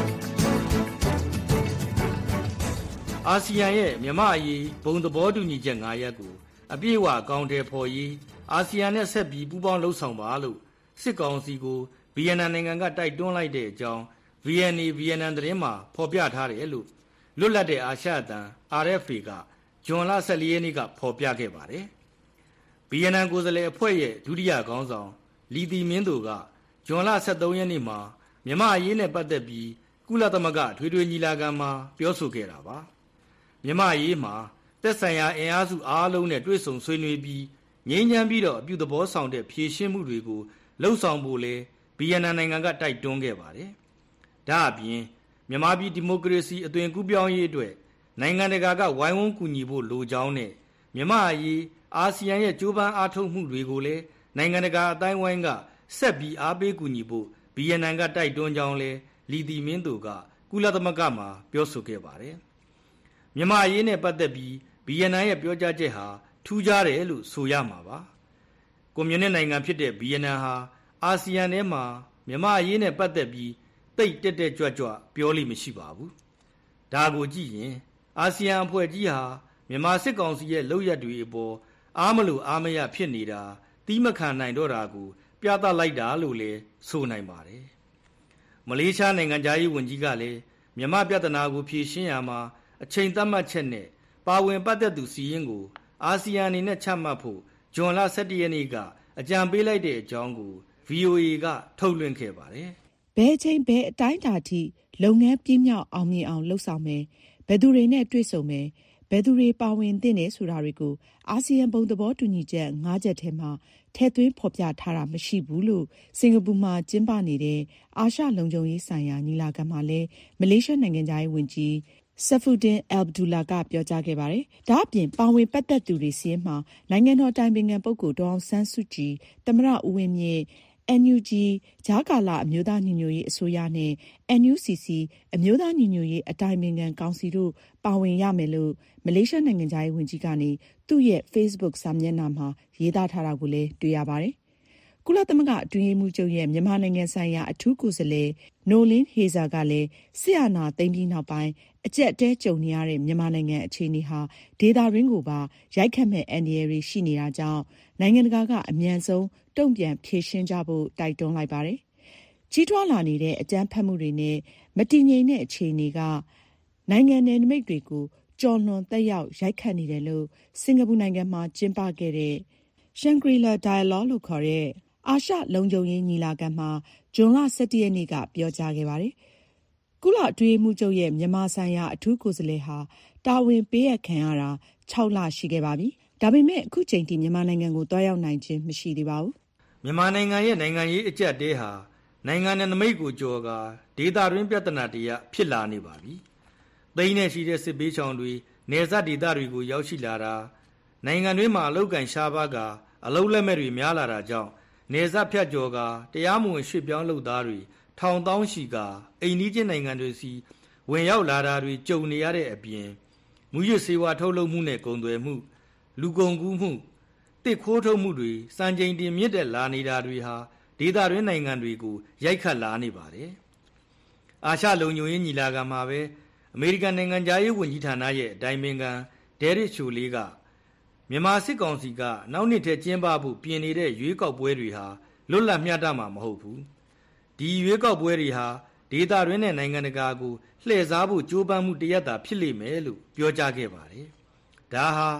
အာဆီယံရဲ့မြန်မာအရေးဘုံသဘောတူညီချက် 5 ရပ်ကိုအပြည့်အဝအကောင်အထည်ဖော်ရေးအာဆီယံနဲ့ဆက်ပြီးပူးပေါင်းလှုပ်ဆောင်ပါလို့စစ်ကောင်စီကိုဗီယက်နမ်နိုင်ငံကတိုက်တွန်းလိုက်တဲ့အကြောင်း VNA ဗီယက်နမ်သတင်းမှာဖော်ပြထားတယ်လို့လွတ်လပ်တဲ့အာရှအသံ RFA ကဇွန်လ 14 ရက်နေ့ကဖော်ပြခဲ့ပါတယ်ဗီယက်နမ်ကိုယ်စားလှယ်အဖွဲ့ရဲ့ဒုတိယခေါင်းဆောင်လီတီမင်းတို့ကဇွန်လ 13 ရက်နေ့မှာမြန်မာအရေးနဲ့ပတ်သက်ပြီးကုလသမဂ္ဂထွေထွေညီလာခံမှာပြောဆိုခဲ့တာပါမြန်မာအရေးမှာသက်ဆိုင်ရာအင်အားစုအားလုံးနဲ့တွေ့ဆုံဆွေးနွေးပြီးငြိမ်းချမ်းပြီးတော့အပြုသဘောဆောင်တဲ့ဖြေရှင်းမှုတွေကိုလှုံ့ဆော်ဖို့လဲဗီယက်နမ်နိုင်ငံကတိုက်တွန်းခဲ့ပါတယ်ဒါအပြင်မြန်မာပြည်ဒီမိုကရေစီအသွင်ကူးပြောင်းရေးအတွက်နိုင်ငံတကာကဝိုင်းဝန်းကူညီဖို့လိုကြောင်းနဲ့မြန်မာအရေးအာဆီယံရဲ့ကြိုးပမ်းအားထုတ်မှုတွေကိုလည်းနိုင်ငံတကာအတိုင်းဝိုင်းကဆက်ပြီးအားပေးကူညီဖို့ဗီယက်နမ်ကတိုက်တွန်းကြောင်းလဲလီတီမင်းတို့ကကုလသမဂ္ဂမှာပြောဆိုခဲ့ပါတယ်မြန်မာအရေးနဲ့ပတ်သက်ပြီးဗီယက်နမ်ရဲ့ပြောကြားချက်ဟာထူးခြားတယ်လို့ဆိုရမှာပါကွန်မြူနစ်နိုင်ငံဖြစ်တဲ့ဗီယက်နမ်ဟာအာဆီယံထဲမှာမြန်မာအရေးနဲ့ပတ်သက်ပြီးတိတ်တက်တက်ကြွကြွပြောလိမ့်မရှိပါဘူးဒါကိုကြည့်ရင်အာဆီယံအဖွဲ့ကြီးဟာမြန်မာစစ်ကောင်စီရဲ့လုပ်ရက်တွေအပေါ်အားမလို့အားမရဖြစ်နေတာတီးမခံနိုင်တော့တာကိုပြသလိုက်တာလို့လည်းဆိုနိုင်ပါတယ်မလေးရှားနိုင်ငံသားရေးဝန်ကြီးကလည်းမြန်မာပြဿနာကိုဖြေရှင်းရမှာအချိန်သတ်မှတ်ချက်နဲ့ပါဝင်ပတ်သက်သူစီရင်ကိုအာဆီယံအနေနဲ့ချမှတ်ဖို့ဇွန်လ 17 ရက်နေ့ကအကြံပေးလိုက်တဲ့အကြောင်းကို VOA ကထုတ်လွှင့်ခဲ့ပါတယ်။ဘယ်ချိန်ဘယ်အတိုင်းအတာထိလုပ်ငန်းပြင်းမြောက်အောင်မြင်အောင်လှုပ်ဆောင်မယ်ဘယ်သူတွေနဲ့တွေ့ဆုံမယ်ဘယ်သူတွေပါဝင်သင့်တယ်ဆိုတာတွေကိုအာဆီယံဘုံသဘောတူညီချက် 5 ချက်ထဲမှာထည့်သွင်းဖော်ပြထားတာမရှိဘူးလို့စင်ကာပူမှာကျင်းပနေတဲ့အာရှလုံခြုံရေးဆိုင်ရာညီလာခံမှာလည်းမလေးရှားနိုင်ငံသားရေးဝန်ကြီးSaifuddin Abdullah ကပြောကြားခဲ့ပါတယ်။ဒါအပြင်ပါဝင်ပတ်သက်သူတွေစီးမှာနိုင်ငံတော်တိုင်ပင်ခံပုဂ္ဂိုလ်ဒေါ်အောင်ဆန်းစုကြည်သမ္မတဦးဝင်းမြင့်NUG ကြားကာလအမျိုးသားညီညွတ်ရေးအစိုးရနဲ့ NUCC အမျိုးသားညီညွတ်ရေးအတိုင်ပင်ခံကောင်စီတို့ပါဝင်ရမယ်လို့မလေးရှားနိုင်ငံသားရေးဝန်ကြီးကနေသူ့ရဲ့ Facebook စာမျက်နှာမှာရေးသားထားတာကိုလည်းတွေ့ရပါတယ်။ကုလသမဂ္ဂအတွင်းရေးမှူးချုပ်ရဲ့မြန်မာနိုင်ငံဆိုင်ရာအထူးကိုယ်စားလှယ်နိုလင်းဟေဇာကလည်းစစ်အာဏာသိမ်းပြီးနောက်ပိုင်းအကျက်တဲကြုံနေရတဲ့မြန်မာနိုင်ငံအခြေအနေဟာဒေသရင်းကိုပါရိုက်ခတ်မဲ့အန္တရာယ်ရှိနေတာကြောင့်နိုင်ငံတကာကအမြန်ဆုံးတုံ့ပြန်ဖြေရှင်းကြဖို့တိုက်တွန်းလိုက်ပါတယ်။ကြီးထွားလာနေတဲ့အကြမ်းဖက်မှုတွေနဲ့မတည်ငြိမ်တဲ့အခြေအနေကနိုင်ငံနယ်နိမိတ်တွေကိုကျော်လွန်သက်ရောက်ရိုက်ခတ်နေတယ်လို့စင်ကာပူနိုင်ငံမှာကျင်းပခဲ့တဲ့ Shangri-La Dialogue လို့ခေါ်တဲ့အာရှလုံခြုံရေးညီလာခံမှာဇွန်လ 17 ရက်နေ့ကပြောကြားခဲ့ပါတယ်။ကုလအတွင်းရေးမှူးချုပ်ရဲ့မြန်မာဆိုင်ရာအထူးကိုယ်စားလှယ်ဟာတာဝန်ပေးအပ်ခံရတာ6 လရှိခဲ့ပါပြီ။ဒါပေမဲ့အခုချိန်ထိမြန်မာနိုင်ငံကိုတွားရောက်နိုင်ခြင်းမရှိသေးပါဘူး။မြန်မာနိုင်ငံရဲ့နိုင်ငံရေးအကျပ်တဲဟာနိုင်ငံနယ်နိမိတ်ကိုကျော်ကာဒေသတွင်းပြဿနာတရားဖြစ်လာနေပါပြီ။သိန်းနဲ့ရှိတဲ့စစ်ပေးချောင်တွေနယ်စပ်ဒေသတွေကိုရောက်ရှိလာတာနိုင်ငံတွင်းမှာအလုတ်ကန်ရှားပါးကအလုတ်လက်မဲ့တွေများလာတာကြောင့်နယ်စပ်ဖြတ်ကျော်ကာတရားမဝင်ရွှေ့ပြောင်းလုပ်သားတွေထောင်တောင်းရှိကာအိမ်နီးချင်းနိုင်ငံတွေစီဝင်ရောက်လာတာတွေကြုံနေရတဲ့အပြင်မူရစ်ဆေးဝါးထုတ်လုပ်မှုနဲ့ကုန်သွယ်မှုလူကုန်ကူးမှုတစ်ခိုးထုတ်မှုတွေစံချိန်တင်မြင့်တက်လာနေတာတွေဟာဒေသတွင်းနိုင်ငံတွေကိုရိုက်ခတ်လာနေပါတယ်။အာရှလုံခြုံရေးညီလာခံမှာပဲအမေရိကန်နိုင်ငံသားရေးဝန်ကြီးဌာနရဲ့အတိုင်ပင်ခံဒဲရစ်ချိုလေးကမြန်မာစစ်ကောင်စီကနောက်နှစ်ထဲကျင်းပဖို့ပြင်နေတဲ့ရွေးကောက်ပွဲတွေဟာလွတ်လပ်မျှတမှာမဟုတ်ဘူး။ဒီရွေးကောက်ပွဲတွေဟာဒေသတွင်းနဲ့နိုင်ငံတကာကိုလှည့်စားဖို့ကြိုးပမ်းမှုတရက်တာဖြစ်လိမ့်မယ်လို့ပြောကြားခဲ့ပါတယ်။ဒါဟာ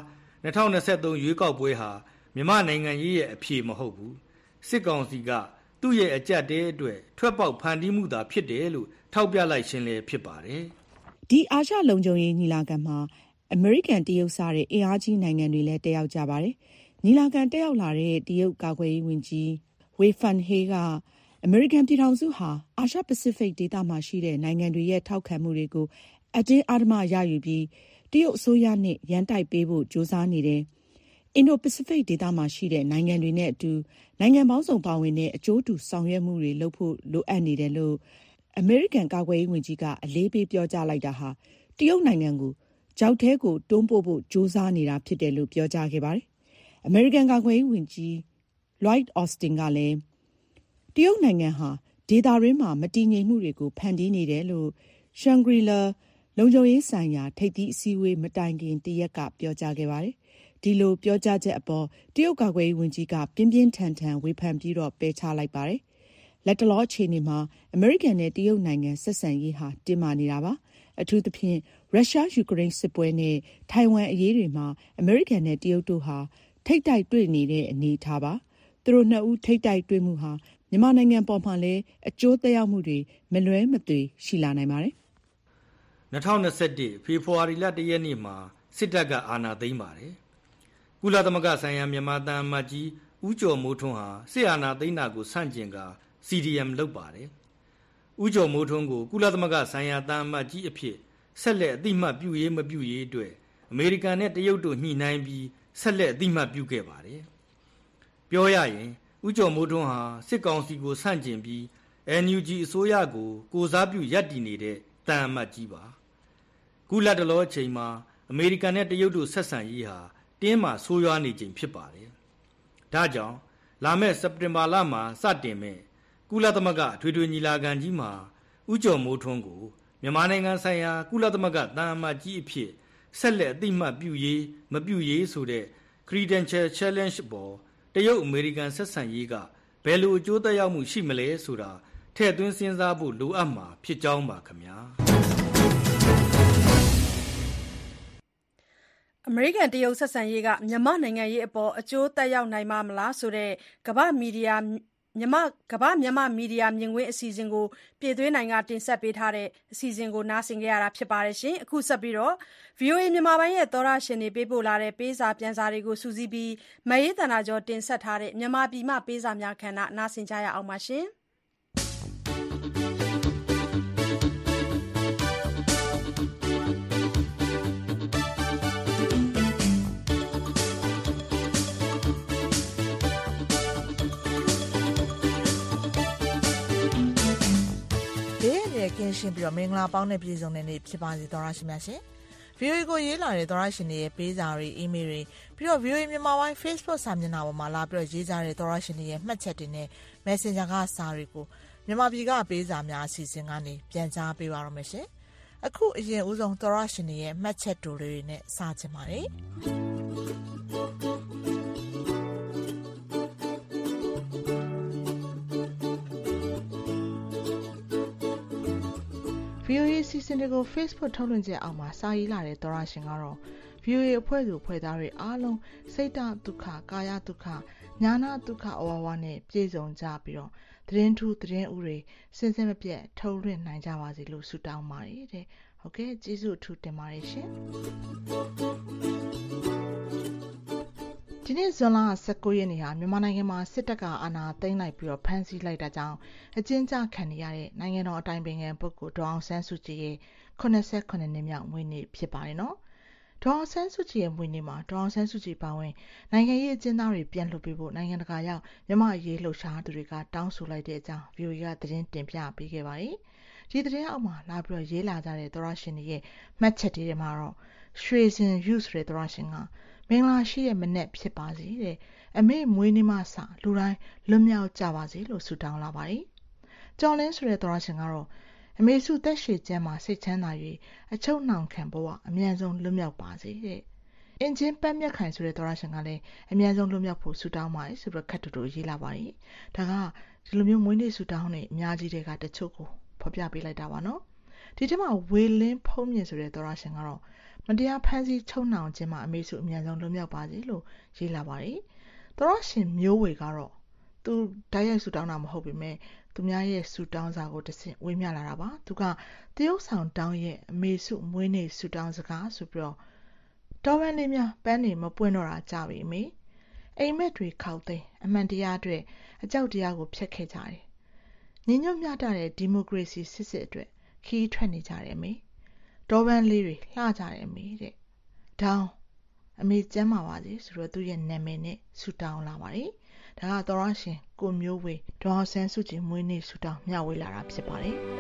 2023ရွေးကောက်ပွဲဟာမြန်မာနိုင်ငံရေးရဲ့အဖြေမဟုတ်ဘူး။စစ်ကောင်စီကသူ့ရဲ့အကြက်တဲအတွက်ထွက်ပေါက်ဖန်တီးမှုသာဖြစ်တယ်လို့ထောက်ပြလိုက်ခြင်းလည်းဖြစ်ပါတယ်။ဒီအာရှလုံခြုံရေးညီလာခံမှာအမေရိကန်တရုတ်စတဲ့အင်အားကြီးနိုင်ငံတွေလည်းတက်ရောက်ကြပါတယ်။ညီလာခံတက်ရောက်လာတဲ့တရုတ်ကာကွယ်ရေးဝန်ကြီးဝေဖန်ဟေးကအမေရိကန်ပြည်ထောင်စုဟာအာရှပစိဖိတ်ဒေသမှာရှိတဲ့နိုင်ငံတွေရဲ့ထောက်ခံမှုတွေကိုအတင်းအဓမ္မရယူပြီးတရုတ်အစိုးရနဲ့ရန်တိုက်ပေးဖို့ကြိုးစားနေတယ်။အင်ဒိုပစိဖိတ်ဒေသမှာရှိတဲ့နိုင်ငံတွေနဲ့အတူနိုင်ငံပေါင်းစုံပါဝင်တဲ့အကျိုးတူဆောင်ရွက်မှုတွေလုပ်ဖို့လိုအပ်နေတယ်လို့အမေရိကန်ကာကွယ်ရေးဝန်ကြီးကအလေးပေးပြောကြားလိုက်တာဟာတရုတ်နိုင်ငံကိုကြောက်ထဲကိုတွန်းပို့ဖို့ကြိုးစားနေတာဖြစ်တယ်လို့ပြောကြားခဲ့ပါတယ်အမေရိကန်ကာကွယ်ရေးဝန်ကြီး Lloyd Austin ကလည်းတရုတ်နိုင်ငံဟာဒေသတွင်းမှာမတည်ငြိမ်မှုတွေကိုဖန်တီးနေတယ်လို့ Shangri-La လုံခြုံရေးဆိုင်ရာထိပ်သီးအစည်းအဝေးမတိုင်ခင်တရက်ကပြောကြားခဲ့ပါတယ်။ဒီလိုပြောကြားချက်အပေါ်တရုတ်ကာကွယ်ရေးဝန်ကြီးကပြင်းပြင်းထန်ထန်ဝေဖန်ပြီးတော့ပယ်ချလိုက်ပါတယ်။လက်တလောအခြေအနေမှာအမေရိကန်နဲ့တရုတ်နိုင်ငံဆက်ဆံရေးဟာတင်းမာနေတာပါ။အထူးသဖြင့်ရုရှားယူကရိန်းစစ်ပွဲနဲ့ထိုင်ဝမ်အရေးတွေမှာအမေရိကန်နဲ့တရုတ်တို့ဟာထိပ်တိုက်တွေ့နေတဲ့အနေအထားပါ။သူတို့နှစ်ဦးထိပ်တိုက်တွေ့မှုဟာမြန်မာနိုင်ငံပေါ်မှာလည်းအကျိုးသက်ရောက်မှုတွေမလွဲမသွေရှိလာနိုင်ပါတယ်။2021ဖေဖော်ဝါရီလ1ရက်နေ့မှာစစ်တပ်ကအာဏာသိမ်းပါတယ်။ကုလသမဂ္ဂဆိုင်ရာမြန်မာသံအမတ်ကြီးဦးကျော်မိုးထွန်းဟာစစ်အာဏာသိမ်းတာကိုဆန့်ကျင်ကာ CDM လုပ်ပါတယ်။ဦးကျော်မိုးထွန်းကိုကုလသမဂ္ဂဆိုင်ရာသံအမတ်ကြီးအဖြစ်ဆက်လက်အသိမှတ်ပြုရေးမပြုရေးအတွက်အမေရိကန်နဲ့တရုတ်တို့ညှိနှိုင်းပြီးဆက်လက်အသိမှတ်ပြုခဲ့ပါတယ်။ပြောရရင်ဦးကျော်မိုးထွန်းဟာစစ်ကောင်စီကိုဆန့်ကျင်ပြီး NUG အစိုးရကိုကိုစားပြုရပ်တည်နေတဲ့တန်အမတ်ကြီးပါ။ကုလတလောအချိန်မှာအမေရိကန်နဲ့တရုတ်တို့ဆက်ဆံရေးဟာတင်းမာဆိုးရွားနေချိန်ဖြစ်ပါတယ်။ဒါကြောင့်လာမယ့်စက်တင်ဘာလမှာစတင်မဲ့ကုလသမဂ္ဂထွေထွေညီလာခံကြီးမှာဦးကျော်မိုးထွန်းကိုမြန်မာနိုင်ငံဆိုင်ရာကုလသမဂ္ဂတန်အမတ်ကြီးအဖြစ်ဆက်လက်အသိမှတ်ပြုရေးမပြုရေးဆိုတဲ့ Credential Challenge ပေါ်တရုတ်အမေရိကန်ဆက်ဆံရေးကဘယ်လိုအကျိုးသက်ရောက်မှုရှိမလဲဆိုတာထည့်သွင်းစဉ်းစားဖို့လိုအပ်မှာဖြစ်ကြောင်းပါခင်ဗျာအမေရိကန်တရုတ်ဆက်ဆံရေးကမြန်မာနိုင်ငံရေးအပေါ်အကျိုးသက်ရောက်နိုင်မှာမလားဆိုတဲ့ကမ္ဘာမီဒီယာမြန်မာမီဒီယာမြင်ကွင်းအစီအစဉ်ကိုပြည်သွင်းနိုင်ငံတင်ဆက်ပေးထားတဲ့အစီအစဉ်ကိုနားဆင်ကြရတာဖြစ်ပါတယ်ရှင်။အခုဆက်ပြီးတော့ VOA မြန်မာပိုင်းရဲ့သောရရှင်တွေပေးပို့လာတဲ့ပေးစာပြန်စာတွေကိုစူးစီးပြီးမရေးတနာကျော်တင်ဆက်ထားတဲ့မြန်မာပြည်မှပေးစာများခဏနားဆင်ကြရအောင်ပါရှင်။ကင်းရှင်းပြီးတော့မင်္ဂလာပေါင်းနဲ့ပြည်စုံတဲ့နေ့ဖြစ်ပါစေသောရရှိများရှင်။ VOA ကိုရေးလာတဲ့သောရရှင်တွေရဲ့ပေးစာတွေအီးမေးလ်တွေပြီးတော့ VOA မြန်မာပိုင်း Facebook စာမျက်နှာပေါ်မှာလာပြီးတော့ရေးကြတဲ့သောရရှင်တွေရဲ့မှတ်ချက်တွေနဲ့ Messenger ကစာတွေကိုမြန်မာပြည်ကပေးစာများအစီအစဉ်ကနေပြန်ကြားပေးပါရမယ်ရှင်။အခုအရင်ဦးဆုံးသောရရှင်တွေရဲ့မှတ်ချက်တွေနဲ့စချင်ပါတယ်။ VOA စီစဉ်တွေကို Facebook ထုတ်လွှင့်ချက်အောက်မှာစာရေးလာတဲ့သောရရှင်ကတော့ VOA အဖွဲ့သူအဖွဲ့သားတွေအားလုံးစိတ်ဓာတ်ဒုက္ခကာယဒုက္ခညာနာဒုက္ခအဝဝနဲ့ပြည့်စုံကြပြီးတော့သတင်းထူးသတင်းဥတွေစင်စင်မပြတ်ထုတ်လွှင့်နိုင်ကြပါစေလို့ဆုတောင်းပါတယ်တဲ့။ဟုတ်ကဲ့ကျေးဇူးအထူးတင်ပါတယ်ရှင်။ဒီနေ့ဇွန်လ19ရက်နေ့ဟာမြန်မာနိုင်ငံမှာစစ်တပ်ကအာဏာသိမ်းလိုက်ပြီးတော့ဖမ်းဆီးလိုက်တာကြောင့်အကျဉ်းချခံနေရတဲ့နိုင်ငံတော်အတိုင်ပင်ခံပုဂ္ဂိုလ်ဒေါ်အောင်ဆန်းစုကြည်ရဲ့89နှစ်မြောက်မွေးနေ့ဖြစ်ပါတယ်နော်။ဒေါ်အောင်ဆန်းစုကြည်ရဲ့မွေးနေ့မှာဒေါ်အောင်ဆန်းစုကြည်ပါဝင်နိုင်ငံရေးအကျဉ်းသားတွေပြန်လွှတ်ပေးဖို့နိုင်ငံတကာရောက်မြန်မာအရေးလှုပ်ရှားသူတွေကတောင်းဆိုလိုက်တဲ့အကြောင်း VOA ကသတင်းတင်ပြပေးခဲ့ပါတယ်။ဒီသတင်းအောက်မှာလာပြီးတော့ရေးလာကြတဲ့သောရရှင်တွေရဲ့မှတ်ချက်တွေထဲမှာတော့ရွှေစင်ယူဆိုတဲ့သောရရှင်ကမင်္ဂလာရှိတဲ့မနေ့ဖြစ်ပါစေတဲ့အမေမွေးနေ့မှစလူတိုင်းလွတ်မြောက်ကြပါစေလို့ဆုတောင်းလာပါတယ်။ကျော်လင်းဆိုတဲ့သောရရှင်ကတော့အမေစုသက်ရှည်ကျမ်းမှာစိတ်ချမ်းသာ၍အချုပ်နှောင်ခံဘဝအမြန်ဆုံးလွတ်မြောက်ပါစေတဲ့အင်ဂျင်ပတ်မြတ်ခိုင်ဆိုတဲ့သောရရှင်ကလည်းအမြန်ဆုံးလွတ်မြောက်ဖို့ဆုတောင်းပါတယ်ဆိုပြီးခတ်တူတူရေးလာပါတယ်။ဒါကဒီလိုမျိုးမွေးနေ့ဆုတောင်းနေအများကြီးတွေကတချို့ကိုဖော်ပြပေးလိုက်တာပါနော်။ဒီထဲမှာဝေလင်းဖုံးမြင့်ဆိုတဲ့သောရရှင်ကတော့မတရားဖမ်းဆီးချုပ်နှောင်ခြင်းမှာအမေစုအမြန်ဆုံးလွတ်မြောက်ပါစေလို့ရေးလာပါတယ်။သောရရှင်မျိုးဝေကတော့သူတိုက်ရိုက်ဆူတောင်းတာမဟုတ်ပေမဲ့သူများရဲ့ဆူတောင်းစာကိုတဆင့်ဝေမျှလာတာပါ။သူကတရုတ်ဆောင်တောင်းရဲ့အမေစုမွေးနေ့ဆူတောင်းစကားဆိုပြီးတော့တော်ပန်းလေးများပန်းနေမပွင့်တော့တာကြပြီအမေ။အိမ်မက်တွေခောက်သိမ်းအမှန်တရားအတွက်အကြောက်တရားကိုဖျက်ခဲ့ကြတယ်။ညီညွတ်မျှတတဲ့ဒီမိုကရေစီစစ်အတွက်ခီးထွက်နေကြတယ်အမေ။တော်ပန်းလေးတွေလှကြတယ်အမေတဲ့။ဒေါင်းအမေကျမ်းပါပါစေဆိုတော့သူရဲ့နာမည်နဲ့ဆူတောင်းလာပါတယ်။ဒါကသောရရှင်ကိုမျိုးဝေဒေါ်အောင်ဆန်းစုကြည်မွေးနေ့ဆူတောင်းမျှဝေလာတာဖြစ်ပါတယ်။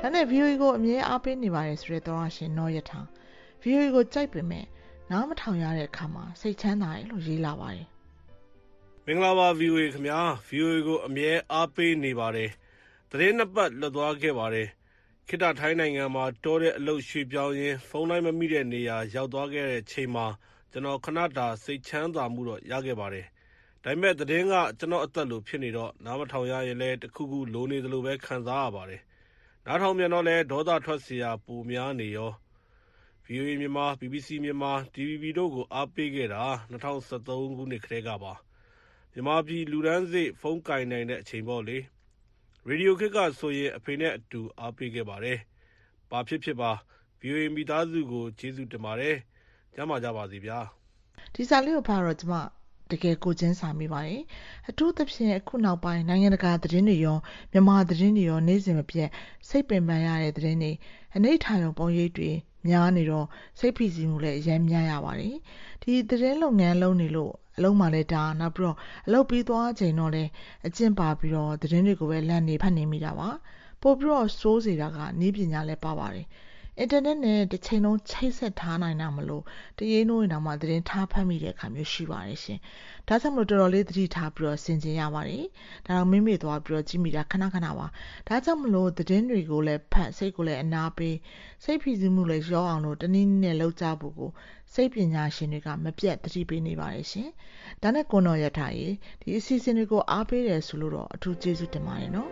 ဒါနဲ့ VOA ကိုအမြဲအားပေးနေပါတယ်ဆိုတဲ့သောရရှင်နော်ရထား VOA ကိုကြိုက်ပေမဲ့နားမထောင်ရတဲ့အခါမှာစိတ်ချမ်းသာတယ်လို့ရေးလာပါတယ်မင်္ဂလာပါ VOA ခင်ဗျာ VOA ကိုအမြဲအားပေးနေပါတယ်သတင်းနှစ်ပတ်လွတ်သွားခဲ့ပါတယ်ခေတ္တထိုင်းနိုင်ငံမှာတောတဲ့အလုပ်ရွှေ့ပြောင်းရင်းဖုန်းလိုင်းမမိတဲ့နေရာရောက်သွားခဲ့တဲ့ချိန်မှာကျွန်တော်ခဏတာစိတ်ချမ်းသာမှုတော့ရခဲ့ပါတယ်ဒါပေမဲ့သတင်းကကျွန်တော်အသက်လိုဖြစ်နေတော့နားမထောင်ရရင်လည်းတခုခုလိုနေသလိုပဲခံစားရပါတယ်နားထောင်ပြန်တော့လည်းဒေါသထွက်စရာပိုများနေရော VOA မြန်မာ BBC မြန်မာ DVB တို့ကိုအားပေးခဲ့တာ2013ခုနှစ်ကတည်းကပါမြန်မာပြည်လူဒန်းစေ့ဖုန်းကင်နိုင်တဲ့အချိန်ပေါ့လေရေဒီယိုခက်ကဆိုရင်အဖေနဲ့အတူအားပေးခဲ့ပါတယ်ဘာဖြစ်ပါ VOA မိသားစုကိုကျေးဇူးတင်ပါတယ်ကျမ်းမာကြပါစေဗျာဒီစာလေးကိုဖတ်တော့ကျွန်မတကယ်ကိုချင်းစာမိပါတယ်အထူးသဖြင့်အခုနောက်ပိုင်းနိုင်ငံတကာသတင်းတွေရောမြန်မာသတင်းတွေရောနေ့စဉ်မပြတ်စိတ်ပင်ပန်းရတဲ့သတင်းတွေအနိဋ္ဌာရုံပုံရိပ်တွေများနေတော့စိတ်ဖိစီးမှုလည်းအများများရပါတယ်ဒီသတင်းလုပ်ငန်းလုံးနေလို့အလုံးမှလည်းဒါနောက်ပြီးတော့အလုပ်ပြီးသွားချိန်တော့လည်းအကျင့်ပါပြီးတော့သတင်းတွေကိုပဲလန့်နေဖတ်နေမိတာပါပို့ပြီးတော့စိုးစေတာကနည်းပညာလည်းပါပါတယ်အင်တာနက်နဲ့တစ်ချိန်လုံးချိတ်ဆက်ထားနိုင်တာမလို့တရေနိုးရင်တော့မှသတင်းထားဖတ်မိတဲ့အခါမျိုးရှိပါတယ်ရှင်ဒါကြောင့်မလို့တော်တော်လေးသတိထားပြီးတော့ဆင်ခြင်ရပါတယ်ဒါတော့မိမိသွားပြီးတော့ကြည့်မိတာခဏခဏပါဒါကြောင့်မလို့သတင်းတွေကိုလည်းဖတ်စိတ်ကိုလည်းအနာပေးစိတ်ဖိစီးမှုလည်းရောအောင်လို့တနည်းနည်းနဲ့လုပ်ကြဖို့ကိုစိတ်ပညာရှင်တွေကမပြတ်သတိပေးနေပါတယ်ရှင်ဒါနဲ့ကိုနော်ရထားရေဒီအစီအစဉ်တွေကိုအားပေးတယ်ဆိုလို့တော့အထူးကျေးဇူးတင်ပါတယ်နော်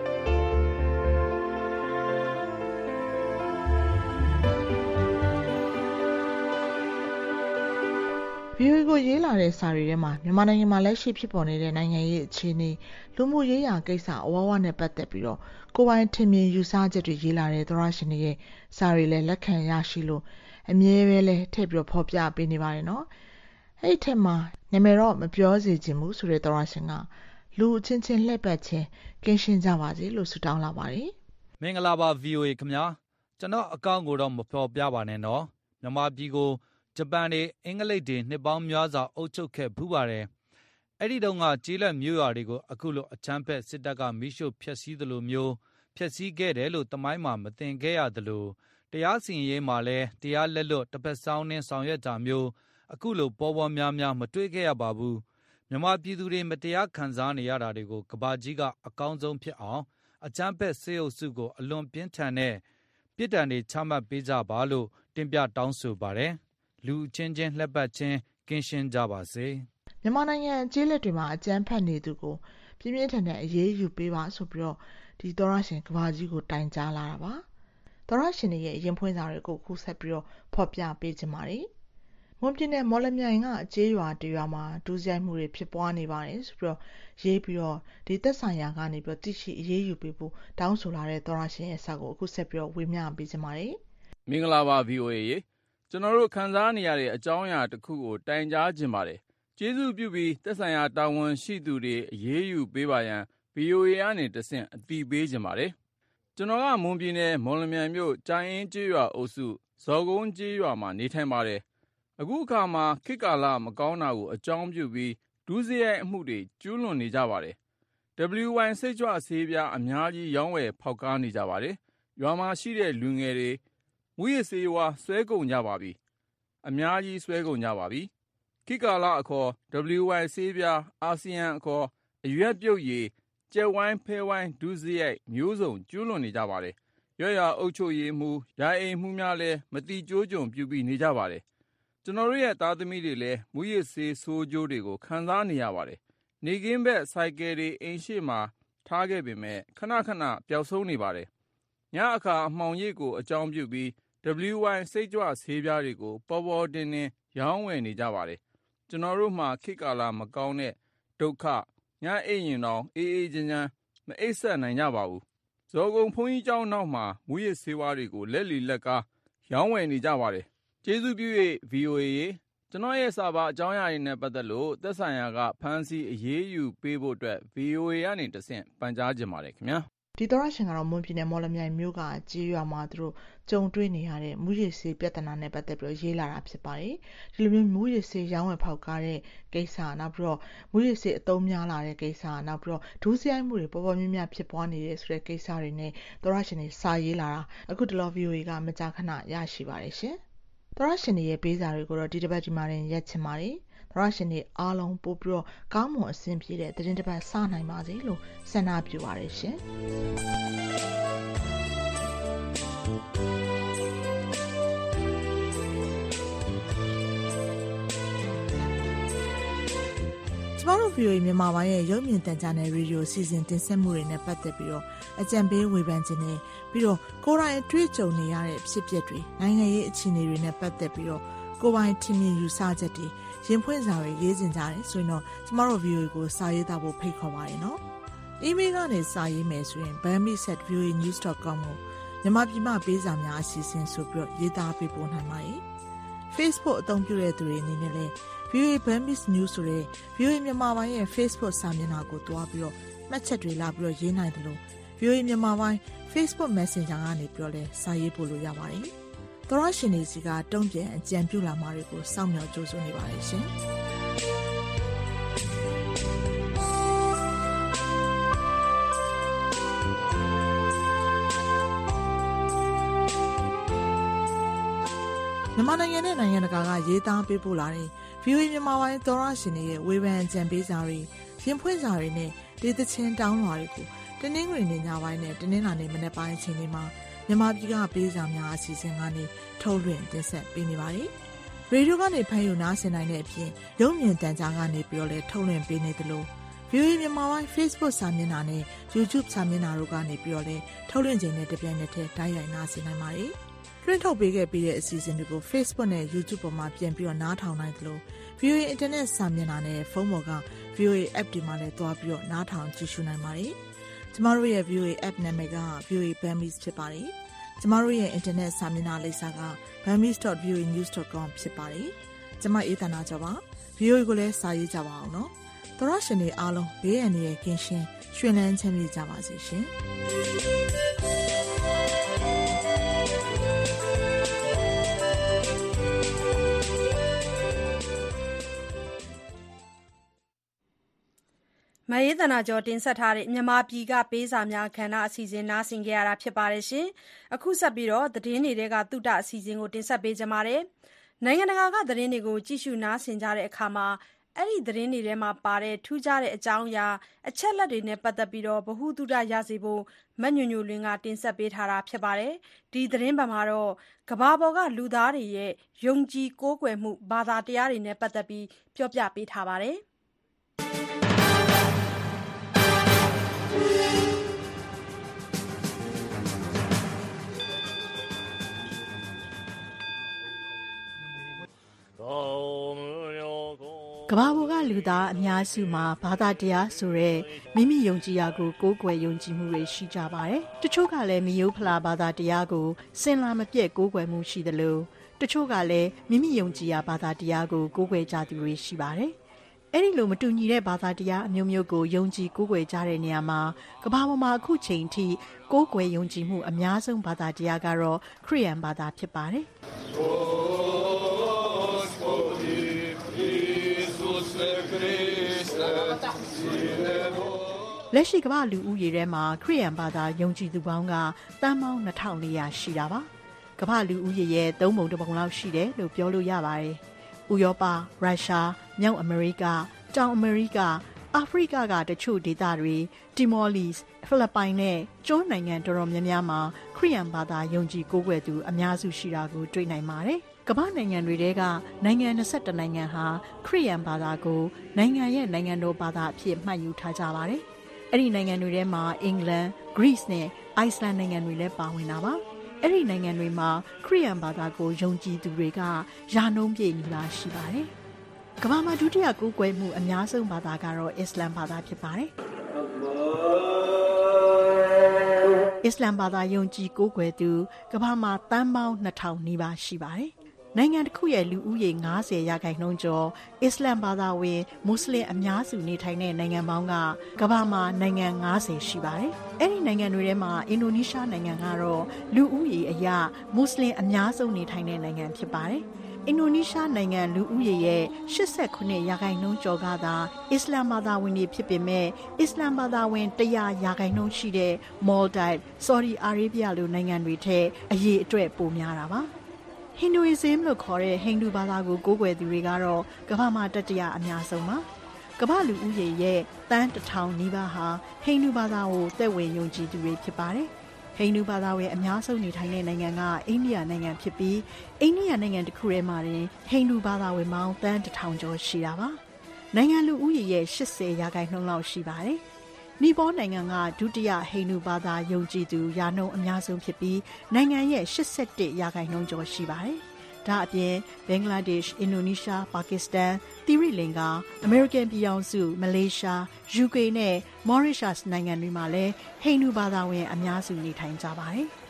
VOA ကိုရေးလာတဲ့စာတွေထဲမှာမြန်မာနိုင်ငံမှာလက်ရှိဖြစ်ပေါ်နေတဲ့နိုင်ငံရေးအခြေအနေလူမှုရေးရာကိစ္စအဝဝနဲ့ပတ်သက်ပြီးတော့ကိုယ်ပိုင်ထင်မြင်ယူဆချက်တွေရေးလာတဲ့သောရရှင်တွေရဲ့စာတွေလည်းလက်ခံရရှိလို့အမြဲပဲလည်းထည့်ပြီးတော့ဖော်ပြပေးနေပါတယ်နော်အဲ့ဒီထက်မှာနာမည်တော့မပြောစေချင်ဘူးဆိုတဲ့သောရရှင်ကလူအချင်းချင်းလှည့်ပတ်ခြင်းကင်းရှင်းကြပါစေလို့ဆုတောင်းလာပါတယ်မင်္ဂလာပါ VOA ခင်ဗျာကျွန်တော်အကောင့်ကိုတော့မဖော်ပြပါနဲ့နော်မြန်မာပြည်ကိုဂျပန်တွေအင်္ဂလိပ်တွေနှစ်ပေါင်းများစွာအုပ်ချုပ်ခဲ့ဖူးပါတယ်။အဲ့ဒီတုန်းကကျေးလက်မြို့ရွာတွေကိုအခုလိုအချမ်းဖက်စစ်တပ်ကမိရှို့ဖျက်ဆီးသလိုမျိုးဖျက်ဆီးခဲ့တယ်လို့တမိုင်းမှာမသိခဲ့ရသလိုတရားစီရင်ရေးမှာလည်းတရားလက်လွတ်တစ်ဖက်စောင်းနှင်းဆောင်ရွက်တာမျိုးအခုလိုပေါ်ပေါ်များများမတွေ့ခဲ့ရပါဘူး။မြန်မာပြည်သူတွေမတရားခံစားနေရတာတွေကိုကဘာကြီးကအကောင်းဆုံးဖြစ်အောင်အချမ်းဖက်စေအုပ်စုကိုအလွန်ပြင်းထန်တဲ့ပြစ်ဒဏ်တွေချမှတ်ပေးကြပါလို့တင်ပြတောင်းဆိုပါတယ်။လူချင်းချင်းလှက်ပတ်ချင်းကင်းရှင်းကြပါစေမြန်မာနိုင်ငံကျေးလက်တွေမှာအကြမ်းဖက်နေသူကိုပြင်းပြင်းထန်ထန်အရေးယူပေးပါဆိုပြီးတော့ဒီသောရရှင်ကဘာကြီးကိုတိုင်ကြားလာတာပါသောရရှင်ရဲ့ရင်ဖွင့်စာတွေကိုခုဆက်ပြီးတော့ဖော်ပြပေးခြင်းပါတယ်မွန်ပြည်နယ်မော်လမြိုင်ကအကျေးရွာတရွာမှာဒုစရိုက်မှုတွေဖြစ်ပွားနေပါတယ်ဆိုပြီးတော့ရေးပြီးတော့ဒီသက်ဆိုင်ရာကနေပြီးတော့တိရှိအရေးယူပေးဖို့တောင်းဆိုလာတဲ့သောရရှင်ရဲ့စာကိုအခုဆက်ပြီးတော့ဝေမျှပေးခြင်းပါတယ်မင်္ဂလာပါ VOA ရေကျွန်တော်တို့ခံစားနေရတဲ့အကြောင်းအရာတစ်ခုကိုတိုင်ကြားခြင်းပါတယ်ကျေးဇူးပြုပြီးသက်ဆိုင်ရာတာဝန်ရှိသူတွေအရေးယူပေးပါရန် VOA ကနေတဆင့်အသိပေးခြင်းပါတယ်ကျွန်တော်ကမွန်ပြည်နယ်မော်လမြိုင်မြို့ကြိုင်အင်းကျေးရွာအုပ်စုဇော်ကုန်းကျေးရွာမှာနေထိုင်ပါတယ်အခုအခါမှာခေတ်ကာလမကောင်းတာကိုအကြောင်းပြုပြီးဒုစရိုက်အမှုတွေကျူးလွန်နေကြပါတယ် WY စိတ်ကြွဆေးပြားအများကြီးရောင်းဝယ်ဖောက်ကားနေကြပါတယ်ရွာမှာရှိတဲ့လူငယ်တွေမူရစ်ဆေးဝါးဆွဲကုန်ကြပါပြီအများကြီးဆွဲကုန်ကြပါပြီခိကာလအခေါ် WY ဆေးပြားအာဆီယံအခေါ်အရွက်ပြုတ်ရည်ကျက်ဝိုင်းဖဲဝိုင်းဒုစရိုက်မျိုးစုံကျူးလွန်နေကြပါတယ်ရွရွအုပ်ချုပ်ရေးမှုယာအိမ်မှုများလည်းမတိကျိုးကြုံပြုပြီးနေကြပါတယ်ကျွန်တော်တို့ရဲ့သားသမီးတွေလည်းမူရစ်ဆေးဆိုးကျိုးတွေကိုခံစားနေရပါတယ်နေကင်းဘက်ဆိုင်ကယ်တွေအိမ်ရှိမှထားခဲ့ပေမဲ့ခဏခဏပျောက်ဆုံးနေပါတယ်ညအခါအမှောင်ရိပ်ကိုအကြောင်းပြုပြီး WY စိတ်ကြွဆေးပြားတွေကိုပေါ်ပေါ်တင်တင်ရောင်းဝယ်နေကြပါတယ်ကျွန်တော်တို့မှခေတ်ကာလမကောင်းတဲ့ဒုက္ခညအိမ်ရင်တော့အေးအေးချမ်းချမ်းမအိပ်ဆက်နိုင်ကြပါဘူးဇော်ကုံဘုန်းကြီးကျောင်းနောက်မှာမူရစ်ဆေးဝါးတွေကိုလက်လီလက်ကားရောင်းဝယ်နေကြပါတယ်ကျေးဇူးပြု၍ VOA ရေကျွန်တော်ရဲ့စာပါအကြောင်းအရာတွေနဲ့ပတ်သက်လို့သက်ဆိုင်ရာကဖမ်းဆီးအရေးယူပေးဖို့အတွက် VOA ကနေတဆင့်ပန်ကြားခြင်းပါတယ်ခင်ဗျာဒီသောရရှင်ကတော့မွန်ပြည်နယ်မော်လမြိုင်မြို့ကကြေးရွာမှာသူတို့ကြုံတွေ့နေရတဲ့မူရစ်ဆေးပြဿနာနဲ့ပတ်သက်ပြီးရေးလာတာဖြစ်ပါတယ်ဒီလိုမျိုးမူရစ်ဆေးရောင်းဝယ်ဖောက်ကားတဲ့ကိစ္စနောက်ပြီးတော့မူရစ်ဆေးအသုံးများလာတဲ့ကိစ္စနောက်ပြီးတော့ဒုစရိုက်မှုတွေပေါ်ပေါ်များများဖြစ်ပွားနေတဲ့ဆိုတဲ့ကိစ္စတွေနဲ့သောရရှင်တွေစာရေးလာတာအခုတလော VOA ကမကြာခဏရရှိပါတယ်ရှင်သောရရှင်တွေရဲ့ပေးစာတွေကိုတော့ဒီတစ်ပတ်ဒီမှာတင်ရက်ချင်ပါတယ်သောရရှင်တွေအားလုံးပို့ပြီးတော့ကောင်းမွန်အဆင်ပြေတဲ့သတင်းတစ်ပတ်စနိုင်ပါစေလို့ဆန္ဒပြုပါရရှင်ကျမတို့ VOA မြန်မာပိုင်းရဲ့ရုပ်မြင်သံကြားနယ်ရေဒီယိုစီစဉ်တင်ဆက်မှုတွေနဲ့ပတ်သက်ပြီးတော့အကြံပေးဝေဖန်ခြင်းနဲ့ပြီးတော့ကိုယ်တိုင်အတွေ့အကြုံနေရတဲ့ဖြစ်ပျက်တွေနိုင်ငံရေးအခြေအနေတွေနဲ့ပတ်သက်ပြီးတော့ကိုယ်ပိုင်ထင်မြင်ယူဆချက်တွေရင်ဖွင့်စာတွေရေးတင်ကြတယ်ဆိုရင်တော့ကျမတို့ VOA ကိုစာရေးသားဖို့ဖိတ်ခေါ်ပါတယ်နော်။ email ကနေစာရေးမယ်ဆိုရင် bami@voanews.com ကိုမြန်မာပြည်မှာပေးစာများအစီအစဉ်ဆိုပြီးတော့ရေးသားပေးပို့နိုင်ပါတယ်။ Facebook အသုံးပြုတဲ့သူတွေအနေနဲ့လည်း VOA Burmese News ဆိုတဲ့ VOA မြန်မာပိုင်းရဲ့ Facebook စာမျက်နှာကိုတွားပြီးတော့မှတ်ချက်တွေလာပြီးတော့ရေးနိုင်တယ်လို့ VOA မြန်မာပိုင်း Facebook Messenger ကနေပြောလဲစာရေးပို့လို့ရပါတယ်။သောရရှင်တွေစီကတုံ့ပြန်အကြံပြုလာမှာတွေကိုစောင့်မျှော်ကြိုးစားနေပါတယ်ရှင်။မြန်မာနိုင်ငံနဲ့နိုင်ငံတကာကရေးသားပေးပို့လာတဲ့ VOA မြန်မာပိုင်းသောရရှင်တွေရဲ့ဝေဖန်အကြံပေးစာတွေရင်ဖွင့်စာတွေနဲ့ဒေသချင်းတောင်းလွှာတွေကိုတနင်္ဂနွေနေ့ညပိုင်းနဲ့တနင်္လာနေ့မနက်ပိုင်းအချိန်တွေမှာမြန်မာပြည်ကပေးစာများအစီအစဉ်ကနေထုတ်လွှင့်တင်ဆက်ပေးနေပါတယ်။ရေဒီယိုကနေဖမ်းယူနားဆင်နိုင်တဲ့အပြင်ရုပ်မြင်သံကြားကနေပြီးတော့လည်းထုတ်လွှင့်ပေးနေသလို VOA မြန်မာပိုင်း Facebook စာမျက်နှာနဲ့ YouTube စာမျက်နှာတို့ကနေပြီးတော့လည်းထုတ်လွှင့်ခြင်းနဲ့တပြိုင်နက်တည်းတိုက်ရိုက်နားဆင်နိုင်ပါတယ်။လွှင့်ထုတ်ပေးခဲ့ပြီးတဲ့အစီအစဉ်တွေကို Facebook နဲ့ YouTube ပေါ်မှာပြန်ပြီးတော့နားထောင်နိုင်သလို VOA Internet စာမျက်နှာနဲ့ဖုန်းပေါ်က VOA App တွေမှာလည်းတွားပြီးတော့နားထောင်ကြည့်ရှုနိုင်ပါတယ်။ကျမတို့ရဲ့ VOA App နာမည်က VOA Burmese ဖြစ်ပါတယ်။ကျမတို့ရဲ့ Internet စာမျက်နှာလိပ်စာက burmese.voanews.com ဖြစ်ပါတယ်။ကျမအေးသနာကျော်ပါ။ VOA ကိုလည်းစာရေးကြပါအောင်နော်။သောရရှင်တွေအားလုံးဘေးအန္တရာယ်ကင်းရှင်းရွှင်လန်းချမ်းမြေ့ကြပါစေရှင်။မယေသနာကျော်တင်ဆက်ထားတဲ့မြန်မာပြည်ကပေးစာများခန္ဓာအစီအစဉ်နားဆင်ကြရတာဖြစ်ပါတယ်ရှင်။အခုဆက်ပြီးတော့သတင်းတွေကသုတအစီအစဉ်ကိုတင်ဆက်ပေးကြပါမယ်။နိုင်ငံတကာကသတင်းတွေကိုကြည့်ရှုနားဆင်ကြတဲ့အခါမှာအဲ့ဒီသတင်းတွေထဲမှာပါတဲ့ထူးခြားတဲ့အကြောင်းအရာအချက်လက်တွေနဲ့ပတ်သက်ပြီးတော့ဗဟုသုတရစေဖို့မညွညွလွင်ကတင်ဆက်ပေးထားတာဖြစ်ပါတယ်။ဒီသတင်းပတ်မှာတော့ကမ္ဘာပေါ်ကလူသားတွေရဲ့ယုံကြည်ကိုးကွယ်မှုဘာသာတရားတွေနဲ့ပတ်သက်ပြီးပြောပြပေးထားပါတယ်။ကမ္ဘာပေါ်ကလူသားအများစုမှာဘာသာတရားဆိုတဲ့မိမိယုံကြည်ရာကိုကိုးကွယ်ယုံကြည်မှုတွေရှိကြပါတယ်။တချို့ကလည်းမိယုဖလာဘာသာတရားကိုစင်လာမပြည့်ကိုးကွယ်မှုရှိသလိုတချို့ကလည်းမိမိယုံကြည်ရာဘာသာတရားကိုကိုးကွယ်ကြသူတွေရှိပါတယ်။အဲ့ဒီလိုမတူညီတဲ့ဘာသာတရားအမျိုးမျိုးကိုယုံကြည်ကိုးကွယ်ကြတဲ့နေရာမှာကမ္ဘာပေါ်မှာအခုချိန်ထိကိုးကွယ်ယုံကြည်မှုအများဆုံးဘာသာတရားကတော့ခရစ်ယာန်ဘာသာဖြစ်ပါတယ်။လက်ရှိကမ္ဘာလူဦးရေထဲမှာခရစ်ယာန်ဘာသာယုံကြည်သူပေါင်းကသန်းပေါင်း2400ရှိတာပါ။ကမ္ဘာလူဦးရေရဲ့3ပုံ1ပုံလောက်ရှိတယ်လို့ပြောလို့ရပါတယ်။ဥရောပ၊ရုရှား၊မြောက်အမေရိက၊တောင်အမေရိက၊အာဖရိကကတချို့ဒေသတွေတီမောလီစ်၊ဖိလစ်ပိုင်နဲ့ကျွန်းနိုင်ငံတော်တော်များများမှာခရစ်ယာန်ဘာသာယုံကြည်ကိုးကွယ်သူအများစုရှိတာကိုတွေ့နိုင်ပါတယ်။ကမ္ဘာနိုင်ငံတွေထဲကနိုင်ငံ21နိုင်ငံဟာခရစ်ယာန်ဘာသာကိုနိုင်ငံရဲ့နိုင်ငံတော်ဘာသာအဖြစ်မှတ်ယူထားကြပါတယ်။အဲ့ဒီနိုင်ငံတွေထဲမှာအင်္ဂလန်၊ဂရိနဲ့အိုက်စလန်နိုင်ငံတွေလည်းပါဝင်တာပါ။အဲ့ဒီနိုင်ငံတွေမှာခရစ်ယာန်ဘာသာကိုယုံကြည်သူတွေကရာနှုန်းပြည့်နီးပါးရှိပါတယ်။ကမ္ဘာမှာဒုတိယကိုးကွယ်မှုအများဆုံးဘာသာကတော့အစ္စလမ်ဘာသာဖြစ်ပါတယ်။အစ္စလမ်ဘာသာယုံကြည်ကိုးကွယ်သူကမ္ဘာမှာသန်းပေါင်း2000နီးပါးရှိပါတယ်။နိုင်ငံတစ်ခုရဲ့လူဦးရေ90ရာခိုင်နှုန်းကျော်အစ္စလမ်ဘာသာဝင်မွတ်စလင်အများစုနေထိုင်တဲ့နိုင်ငံပေါင်းကကမ္ဘာမှာနိုင်ငံ90ရှိပါတယ်။အဲ့ဒီနိုင်ငံတွေထဲမှာအင်ဒိုနီးရှားနိုင်ငံကတော့လူဦးရေအရမွတ်စလင်အများဆုံးနေထိုင်တဲ့နိုင်ငံဖြစ်ပါတယ်။အင်ဒိုနီးရှားနိုင်ငံလူဦးရေရဲ့89ရာခိုင်နှုန်းကျော်ကသာအစ္စလမ်ဘာသာဝင်တွေဖြစ်ပေမဲ့အစ္စလမ်ဘာသာဝင်100ရာခိုင်နှုန်းရှိတဲ့မော်လ်ဒိုက်၊ဆော်ဒီအာရေဗျလိုနိုင်ငံတွေထက်အရေအတွက်ပိုများတာပါ။ဟိန္ဒူအစ္စမ်လို့ခေါ်တဲ့ဟိန္ဒူဘာသာကိုကိုးကွယ်သူတွေကတော့ကမ္ဘာမှာတတိယအများဆုံးပါ။ကမ္ဘာလူဦးရေရဲ့တန်း1000နီးပါးဟာဟိန္ဒူဘာသာကိုသက်ဝင်ယုံကြည်သူတွေဖြစ်ပါတယ်။ဟိန္ဒူဘာသာဝင်အများဆုံးနေထိုင်တဲ့နိုင်ငံကအိန္ဒိယနိုင်ငံဖြစ်ပြီးအိန္ဒိယနိုင်ငံတစ်ခုထဲမှာတင်ဟိန္ဒူဘာသာဝင်ပေါင်းတန်း1000ကျော်ရှိတာပါ။နိုင်ငံလူဦးရေရဲ့80ရာခိုင်နှုန်းလောက်ရှိပါတယ်။နီပေါနိုင်ငံကဒုတိယဟိန္ဒူဘာသာယုံကြည်သူရာနှုန်းအများဆုံးဖြစ်ပြီးနိုင်ငံရဲ့81ရာခိုင်နှုန်းကျော်ရှိပါတယ်။ဒါအပြင်ဘင်္ဂလားဒေ့ရှ်၊အင်ဒိုနီးရှား၊ပါကစ္စတန်၊သီရိလင်္ကာ၊အမေရိကန်ပြည်ထောင်စု၊မလေးရှား၊ယူကေနဲ့မော်ရီရှပ်စ်နိုင်ငံတွေမှာလည်းဟိန္ဒူဘာသာဝင်အများစုနေထိုင်ကြပါတယ်။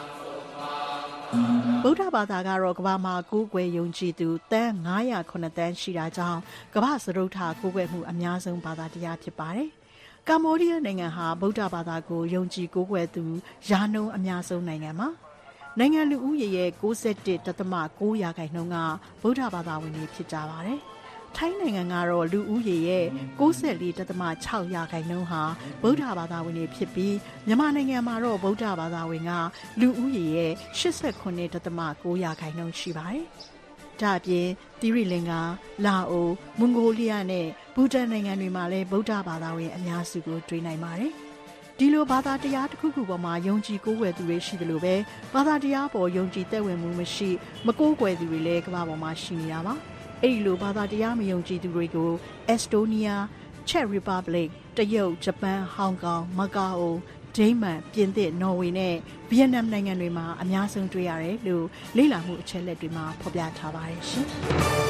ဗုဒ္ဓဘာသာကတော့ကမ္ဘာမှာကိုးကွယ်ယုံကြည်သူသန်း909သန်းရှိတာကြောင့်ကမ္ဘာစတုတ္ထကိုးကွယ်မှုအများဆုံးဘာသာတရားဖြစ်ပါတယ်။ကမ္ဘောဒီးယားနိုင်ငံဟာဗုဒ္ဓဘာသာကိုယုံကြည်ကိုးကွယ်သူရာနှုန်းအများဆုံးနိုင်ငံပါ။နိုင်ငံလူဦးရေရဲ့61.9ရာခိုင်နှုန်းကဗုဒ္ဓဘာသာဝင်တွေဖြစ်ကြပါတယ်။ထိုင်းနိုင်ငံကတော့လူဦးရေရဲ့94.6ရာခိုင်နှုန်းဟာဗုဒ္ဓဘာသာဝင်တွေဖြစ်ပြီးမြန်မာနိုင်ငံမှာတော့ဗုဒ္ဓဘာသာဝင်ကလူဦးရေရဲ့89.9ရာခိုင်နှုန်းရှိပါတယ်။ဒါအပြင်သီရိလင်္ကာ၊လာအို၊မွန်ဂိုလီးယားနဲ့ဘူတန်နိုင်ငံတွေမှာလည်းဗုဒ္ဓဘာသာဝင်အများစုကိုတွေ့နိုင်ပါတယ်။ဒီလိုဘာသာတရားတစ်ခုခုပေါ်မှာယုံကြည်ကိုးကွယ်သူတွေရှိတယ်လို့ပဲဘာသာတရားပေါ်ယုံကြည်သက်ဝင်မှုမရှိမကိုးကွယ်သူတွေလည်းကမ္ဘာပေါ်မှာရှိနေတာပါ။အဲ့ဒီလိုဘာသာတရားမယုံကြည်သူတွေကိုအက်စတိုးနီးယား၊ချက်ရီပတ်ဘလစ်၊တရုတ်၊ဂျပန်၊ဟောင်ကောင်၊မကာအိုဒိန်းမန်၊ပြင်သစ်၊နော်ဝေနဲ့ဗီယက်နမ်နိုင်ငံတွေမှာအများဆုံးတွေ့ရတယ်လို့လေ့လာမှုအချက်အလက်တွေမှာဖော်ပြထားပါတယ်ရှင်။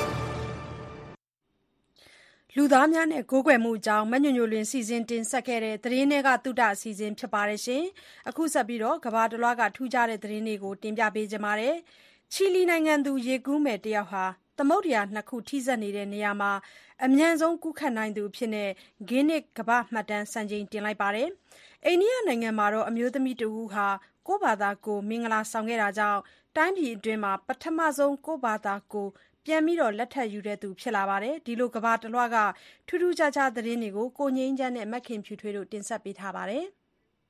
လူသားများနဲ့ကိုးကွယ်မှုအကြောင်းမညွညွလွင်စီစဉ်တင်ဆက်ခဲ့တဲ့သတင်းတွေကတုဒ္ဒအစီအစဉ်ဖြစ်ပါတယ်ရှင်။အခုဆက်ပြီးကမ္ဘာတလွှားကထူးခြားတဲ့သတင်းတွေကိုတင်ပြပေးကြပါမယ်။ချီလီနိုင်ငံသူရေကူးမယ်တယောက်ဟာသမုဒ္ဒရာ2ခုထိစပ်နေတဲ့နေရာမှာအမြန်ဆုံးကူးခတ်နိုင်သူအဖြစ်နဲ့ဂင်းနစ်ကမ္ဘာ့မှတ်တမ်းစံချိန်တင်လိုက်ပါတယ်။အိန္ဒိယနိုင်ငံမှာအမျိုးသမီးတဦးဟာကိုယ့်ဘာသာကိုယ်မင်္ဂလာဆောင်ခဲ့တာကြောင့်တိုင်းပြည်အတွင်းမှာပထမဆုံးကိုယ့်ဘာသာကိုယ်ပြန်ပြီးလက်ထပ်ယူတဲ့သူဖြစ်လာပါတယ်။ဒီလိုကမ္ဘာတလွှားကထူးထူးခြားခြားသတင်းတွေကိုကိုငြိမ်းချမ်းနဲ့မခင်ဖြူထွေးတို့တင်ဆက်ပေးထားပါတယ်။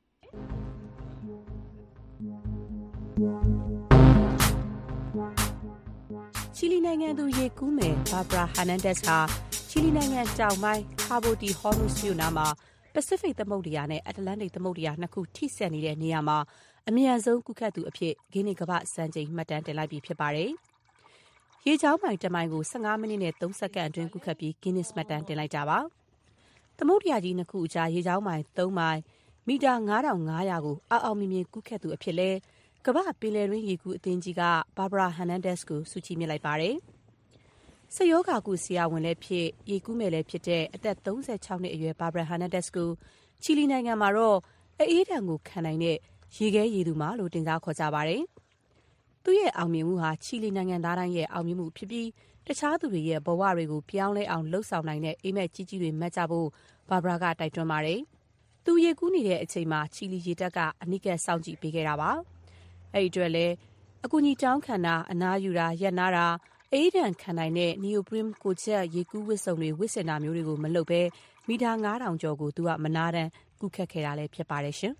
ချီလီနိုင်ငံသူရေကူးမယ်ဘာဘရာဟာနန်ဒက်စ်ဟာချီလီနိုင်ငံတောင်ပိုင်းကာဘိုတီဟော်နုစ်မြို့နားမှာပစိဖိတ်သမုဒ္ဒရာနဲ့အတ္တလန္တိတ်သမုဒ္ဒရာနှစ်ခုထိစပ်နေတဲ့နေရာမှာအမြန်ဆုံးကူးခတ်သူအဖြစ်ဂင်းနစ်ကမ္ဘာ့စံချိန်မှတ်တမ်းတင်လိုက်ပြီဖြစ်ပါတယ်။ရေချောင်းမိုင်တစ်မိုင်ကို15မိနစ်နဲ့3စက္ကန့်အတွင်းကူးခတ်ပြီးဂင်းနစ်မှတ်တမ်းတင်လိုက်တာပါ။သမုဒ္ဒရာကြီးနှစ်ခုအကြားရေချောင်းမိုင်3မိုင်မီတာ9500ကိုအောင်မြင်မြင်ကူးခတ်သူအဖြစ်လဲကမ္ဘာပင်လယ်တွင်းရေကူးအသင်းကြီးကဘာဘရာဟန်နန်ဒက်စ်ကိုဆုချီးမြှင့်လိုက်ပါတယ်။ဆေးရောဂါကုဆရာဝန်လည်းဖြစ်ရေကူးမယ်လည်းဖြစ်တဲ့အသက်36နှစ်အရွယ်ဘာဘရာဟန်နန်ဒက်စ်ကိုချီလီနိုင်ငံမှာတော့အေးဒဏ်ကိုခံနိုင်တဲ့ရေခဲရေသူမလို့တင်စားခေါ်ကြပါတယ်။သူ့ရဲ့အောင်မြင်မှုဟာချီလီနိုင်ငံသားတိုင်းရဲ့အောင်မြင်မှုဖြစ်ပြီးတခြားသူတွေရဲ့ဘဝတွေကိုပြောင်းလဲအောင်လှုပ်ဆောင်နိုင်တဲ့အိမ်မက်ကြီးကြီးတွေမှတ်ကြဖို့ဘာဘရာကတိုက်တွန်းပါတယ်။သူရေကူးနေတဲ့အချိန်မှာချီလီရေတပ်ကအနိကစောင့်ကြည့်ပေးခဲ့တာပါ။အဲ့ဒီအတွက်လည်းအကူအညီတောင်းခံတာအနားယူတာရက်နာတာအေးဒဏ်ခံနိုင်တဲ့နီယိုပရင်းကိုချက်ရေကူးဝစ်စုံတွေဝစ်စင်တာမျိုးတွေကိုမလုပ်ဘဲမီတာ9000ကျော်ကိုသူကမနာတမ်းကူးခတ်ခဲ့တာလည်းဖြစ်ပါတယ်ရှင်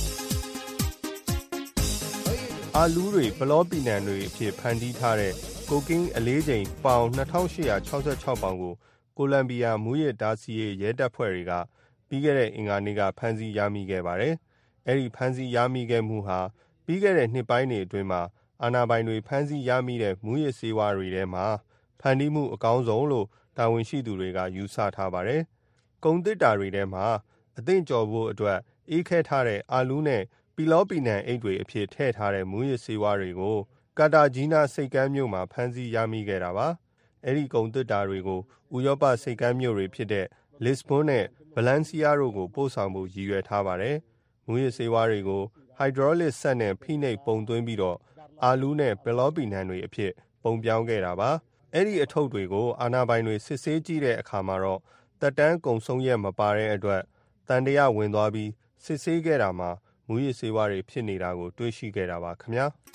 ။အာလူးတွေဘလော့ပီနန်တွေအဖြစ်ဖန်တီးထားတဲ့ကိုကင်းအလေးချိန်ပေါင်2866ပေါင်ကိုကိုလံဘီယာမူးယစ်တားဆီးရေးရဲတပ်ဖွဲ့တွေကပြီးခဲ့တဲ့အင်္ဂါနေ့ကဖမ်းဆီးရမိခဲ့ပါတယ်။အဲ့ဒီဖမ်းဆီးရမိခဲ့မှုဟာပြီးခဲ့တဲ့နှစ်ပိုင်းတွေအတွင်းမှာအာဏာပိုင်တွေဖမ်းဆီးရမိတဲ့မူးယစ်ဆေးဝါးတွေထဲမှာဖန်တီးမှုအကောင်းဆုံးလို့တာဝန်ရှိသူတွေကယူဆထားပါတယ်။ကုန်သစ်တာတွေထဲမှာအသင့်ကျော်ဖို့အတွက်အေးခဲထားတဲ့အာလူးနဲ့ပီလောပီနန်အိတ်တွေအဖြစ်ထည့်ထားတဲ့မူးယစ်ဆေးဝါးတွေကိုကာတာဂျီနာစိတ်ကမ်းမြို့မှာဖမ်းဆီးရမိခဲ့တာပါ။အဲ့ဒီကုန်သစ်တာတွေကိုဥရောပစိတ်ကမ်းမြို့တွေဖြစ်တဲ့လစ်ဘွန်းနဲ့ဗလန်စီယာတို့ကိုပို့ဆောင်ဖို့ရည်ရွယ်ထားပါတယ်။မူးယစ်ဆေးဝါးတွေကိုဟိုက်ဒရောလစ်ဆက်နဲ့ဖိနှိပ်ပုံသွင်းပြီးတော့အာလူးနဲ့ပီလောပီနန်တွေအဖြစ်ပုံပြောင်းခဲ့တာပါ။အဲ့ဒီအထုပ်တွေကိုအာဏာပိုင်တွေစစ်ဆေးကြည့်တဲ့အခါမှာတော့သက်တမ်းကုန်ဆုံးရက်မပါတဲ့အတွက်တန်တရားဝင်သွားပြီးစစ်ဆေးခဲ့တာမှာမူရစ်ဆေးဝါးတွေဖြစ်နေတာကိုတွေ့ရှိခဲ့တာပါခင်ဗျာ။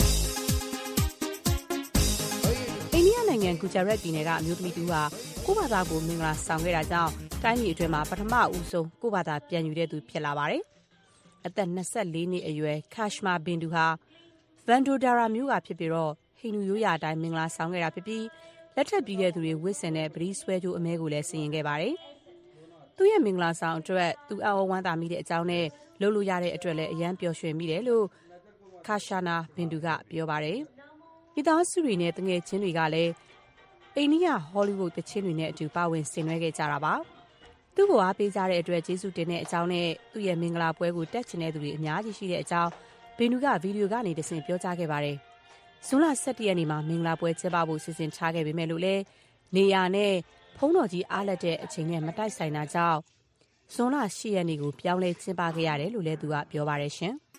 အိန္ဒိယနိုင်ငံဂူဂျာရတ်ပြည်နယ်ကအမျိုးသမီးတူဟာကိုယ့်ဘာသာကိုမင်္ဂလာဆောင်ခဲ့တာကြောင့်တိုင်းပြည်အတွင်းမှာပထမဦးဆုံးကိုယ့်ဘာသာပြန်ယူတဲ့သူဖြစ်လာပါတယ်။အသက်24နှစ်အရွယ်ခါရှမာဘင်ဒူဟာဗန်ဒိုဒါရာမြို့ကဖြစ်ပြီးတော့ဟိန္ဒူရိုးရာအတိုင်းမင်္ဂလာဆောင်ခဲ့တာဖြစ်ပြီးလက်ထပ်ပြီးတဲ့သူတွေဝစ်ဆင်တဲ့ပရိဆွဲကြိုးအမဲကိုလည်းဆင်ရင်ခဲ့ပါတယ်။သူ့ရဲ့မင်္ဂလာဆောင်အတွက်သူအံ့ဩဝမ်းသာမိတဲ့အကြောင်းနဲ့လုပ်လို့ရတဲ့အတွက်လည်းအယံပျော်ရွှင်မိတယ်လို့ခါရှာနာဘင်ဒူကပြောပါတယ်။မိသားစုတွေနဲ့တငယ်ချင်းတွေကလည်းအိန္ဒိယဟောလိဝုဒ်သချင်းတွေနဲ့အတူပါဝင်ဆင်နွှဲခဲ့ကြတာပါ။သူ့ကိုအားပေးကြတဲ့အတွက်ကျေးဇူးတင်တဲ့အကြောင်းနဲ့သူ့ရဲ့မင်္ဂလာပွဲကိုတက်ချင်တဲ့သူတွေအများကြီးရှိတဲ့အကြောင်းဘင်ဒူကဗီဒီယိုကနေတဆင့်ပြောကြားခဲ့ပါတယ်။ဇွန်လ17ရက်နေ့မှာမင်္ဂလာပွဲကျင်းပဖို့စီစဉ်ထားခဲ့ပေမဲ့လို့လည်းနေရာနဲ့ဖုံးတော်ကြီးအားလက်တဲ့အချိန်နဲ့မတိုက်ဆိုင်တာကြောင့်ဇွန်လ10ရက်နေ့ကိုပြောင်းလဲကျင်းပခဲ့ရတယ်လို့လည်းသူကပြောပါတယ်ရှင်။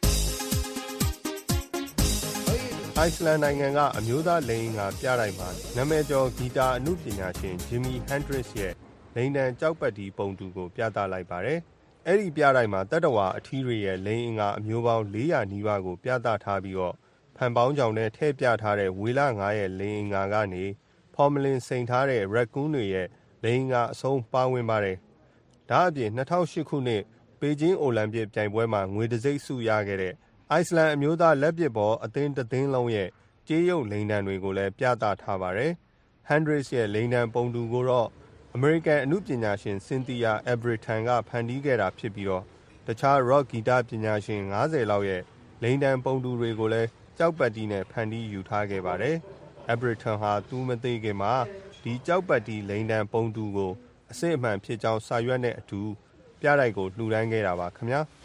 အိုက်စလန်နိုင်ငံကအမျိုးသားလိန်ငါပြတိုက်မှာနာမည်ကျော်ဂီတာအမှုပညာရှင်ဂျီမီဟန်ဒရစ်ရဲ့လိန်တန်ကြောက်ပတ်ဒီပုံတူကိုပြသလိုက်ပါတယ်။အဲ့ဒီပြတိုက်မှာတတဝါအထီးတွေရဲ့လိန်ငါအမျိုးပေါင်း400နီးပါးကိုပြသထားပြီးတော့ဖန်ပေါင်းကြောင်နဲ့ထည့်ပြထားတဲ့ဝေလ9ရဲ့လိန်ငါကနေဖော်မလင်စိန်ထားတဲ့ရက်ကူးတွေရဲ့လိန်ငါအဆုံးပါဝင်ပါတယ်။ဒါအပြင်2008ခုနှစ်ပေကျင်းအိုလံပစ်ပြိုင်ပွဲမှာငွေတံဆိပ်ဆုရခဲ့တဲ့အိုက်စလန်အမျိုးသားလက်ပစ်ဘောအသင်းတစ်သင်းလုံးရဲ့ကြေးရုပ်လိန်တန်တွေကိုလည်းပြသထားပါတယ်။ဟန်ဒရစ်ရဲ့လိန်တန်ပုံတူကိုတော့အမေရိကန်အမှုပညာရှင်စင်တီယာအဘရထန်ကဖန်တီးခဲ့တာဖြစ်ပြီးတော့တခြား rock ဂီတပညာရှင်50လောက်ရဲ့လိန်တန်ပုံတူတွေကိုလည်းကြောက်ပတ်တီနဲ့ဖန်တီးယူထားခဲ့ပါတယ်။အဘရထန်ဟာသူမသိခင်မှာဒီကြောက်ပတ်တီလိန်တန်ပုံတူကိုအစစ်အမှန်ဖြစ်ကြောင်းစာရွက်နဲ့အတူပြတိုက်ကိုလှူဒန်းခဲ့တာပါခင်ဗျာ။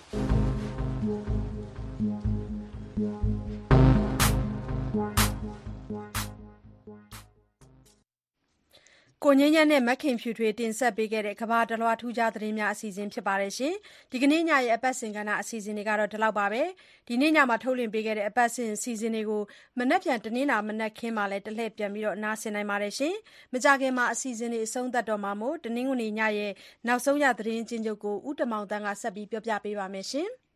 ကိုငင်းညံနဲ့မခင်ဖြူထွေးတင်ဆက်ပေးခဲ့တဲ့ကဘာတလွားထူးခြားသတင်းများအစီအစဉ်ဖြစ်ပါတယ်ရှင်။ဒီကနေ့ညရဲ့အပတ်စဉ်ကဏ္ဍအစီအစဉ်တွေကတော့ဒီလောက်ပါပဲ။ဒီနေ့ညမှာထုတ်လွှင့်ပေးခဲ့တဲ့အပတ်စဉ်အစီအစဉ်တွေကိုမနက်ဖြန်တနင်္လာမနက်ခင်းမှာလည်းတလှည့်ပြန်ပြီးတော့နားဆင်နိုင်ပါတယ်ရှင်။မကြခင်မှာအစီအစဉ်တွေအဆုံးသတ်တော့မှာမို့တနင်္ဂနွေညရဲ့နောက်ဆုံးရသတင်းချင်းချုပ်ကိုဦးတမောင်တန်းကဆက်ပြီးပြောပြပေးပါမယ်ရှင်။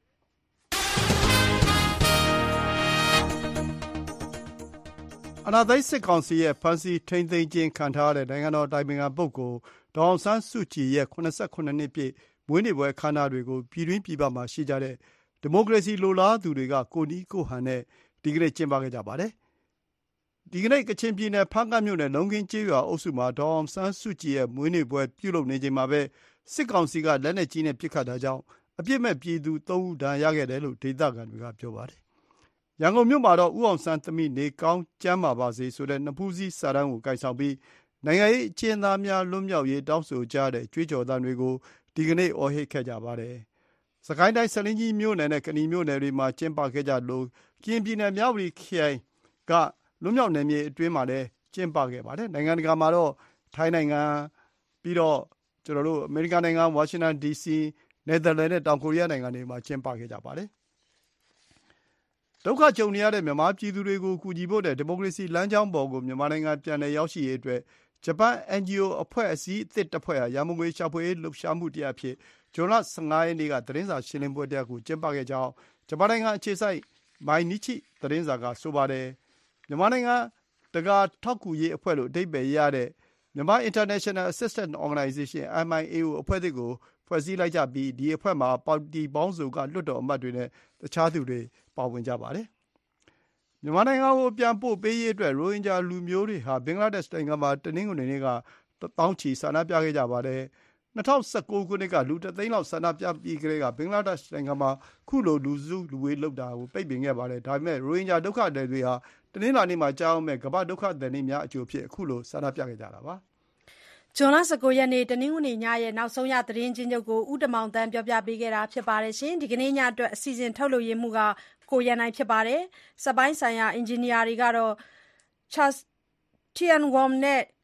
အာဏာသိမ်းစစ်ကောင်စီရဲ့ဖမ်းဆီးထိန်းသိမ်းခြင်းခံထားရတဲ့နိုင်ငံတော်အတိုင်ပင်ခံပုဂ္ဂိုလ်ဒေါ်အောင်ဆန်းစုကြည်ရဲ့78နှစ်ပြည့်မွေးနေ့ပွဲအခမ်းအနားတွေကိုပြည်တွင်းပြည်ပမှာရှိကြတဲ့ဒီမိုကရေစီလိုလားသူတွေကကိုနီးကိုဟန်နဲ့ဒီကနေ့ကျင်းပခဲ့ကြပါတယ်။ဒီကနေ့ကချင်ပြည်နယ်ဖားကန့်မြို့နယ်လုံးခင်းကျေးရွာအုပ်စုမှာဒေါ်အောင်ဆန်းစုကြည်ရဲ့မွေးနေ့ပွဲပြုလုပ်နေချိန်မှာပဲစစ်ကောင်စီကလက်နက်ကြီးနဲ့ပစ်ခတ်တာကြောင့်အပြစ်မဲ့ပြည်သူ3ဦးဒဏ်ရာရခဲ့တယ်လို့ဒေသခံတွေကပြောပါတယ်။ရန်ကုန်မြို့မှာတော့ဦးအောင်ဆန်းသမီးနေကောင်းကျမ်းမာပါစေဆိုတဲ့နှစ်ဖူးစည်းစာတမ်းကိုကိုင်ဆောင်ပြီးနိုင်ငံရေးအကျဉ်းသားများလွတ်မြောက်ရေးတောင်းဆိုကြတဲ့ကြွေးကြော်သံတွေကိုဒီကနေ့အော်ဟစ်ခဲ့ကြပါတယ်။စကိုင်းတိုင်းဆားလင်းကြီးမြို့နယ်နဲ့ကနီမြို့နယ်တွေမှာကျင်းပခဲ့ကြလို့ကရင်ပြည်နယ်မြဝတီခရိုင်ကလွတ်မြောက်နယ်မြေအတွင်းမှာလည်းကျင်းပခဲ့ပါတယ်။နိုင်ငံတကာမှာတော့ထိုင်းနိုင်ငံပြီးတော့အမေရိကန်နိုင်ငံဝါရှင်တန် DC နယ်သာလန်နဲ့တောင်ကိုရီးယားနိုင်ငံတွေမှာကျင်းပခဲ့ကြပါတယ်။ဒုက္ခကြုံနေရတဲ့မြန်မာပြည်သူတွေကိုကူညီဖို့နဲ့ဒီမိုကရေစီလမ်းကြောင်းပေါ်ကိုမြန်မာနိုင်ငံပြန်လည်ရောက်ရှိရေးအတွက်ဂျပန် NGO အဖွဲ့အစည်းအသစ်တစ်ဖွဲ့ဟာရန်ပုံငွေရှာဖွေရေးလှုပ်ရှားမှုတစ်ရပ်ဖြစ်ဇွန်လ15ရက်နေ့ကသတင်းစာရှင်းလင်းပွဲတစ်ရပ်ကိုကျင်းပခဲ့ကြောင်းဂျပန်နိုင်ငံအခြေစိုက်မိုင်နီချီသတင်းစာကဆိုပါတယ်။မြန်မာနိုင်ငံတကာထောက်ကူရေးအဖွဲ့လို့အဓိပ္ပာယ်ရတဲ့မြန်မာ International Assistance Organization MIAO အဖွဲ့အသစ်ကိုဖွဲ့စည်းလိုက်ကြပြီးဒီအဖွဲ့မှာပါတီပေါင်းစုံကလွှတ်တော်အမတ်တွေနဲ့တခြားသူတွေပါဝင်ကြပါတယ်။မြန်မာနိုင်ငံကိုပြန်ပို့ပေးရေးအတွက်ရိုဟင်ဂျာလူမျိုးတွေဟာဘင်္ဂလားဒေ့ရှ်နိုင်ငံမှာတနင်္ဂနွေနေ့ကတောင်းချီဆန္ဒပြခဲ့ကြပါတယ်။2019ခုနှစ်ကလူ1သိန်းလောက်ဆန္ဒပြပြီးကလေးကဘင်္ဂလားဒေ့ရှ်နိုင်ငံမှာခုလိုလူစုလူဝေးလုပ်တာကိုပိတ်ပင်ခဲ့ပါတယ်။ဒါပေမဲ့ရိုဟင်ဂျာဒုက္ခသည်တွေဟာတနင်္လာနေ့မှာကြားအောင်မဲ့ကမ္ဘာဒုက္ခသည်နေ့များအကျိုးဖြစ်အခုလိုဆန္ဒပြခဲ့ကြတာပါ။ဇွန်လ19ရက်နေ့တနင်္ဂနွေညရဲ့နောက်ဆုံးရသတင်းချင်းချုပ်ကိုဦးတမောင်တန်းပြောပြပေးခဲ့တာဖြစ်ပါတယ်ရှင်။ဒီကနေ့ညအတွက်အစီအစဉ်ထုတ်လုပ်ရမှုကကိုရန်နိုင်ဖြစ်ပါတယ်။စက်ပိုင်းဆိုင်ရာအင်ဂျင်နီယာတွေကတော့ Charles Tian Wom နဲ့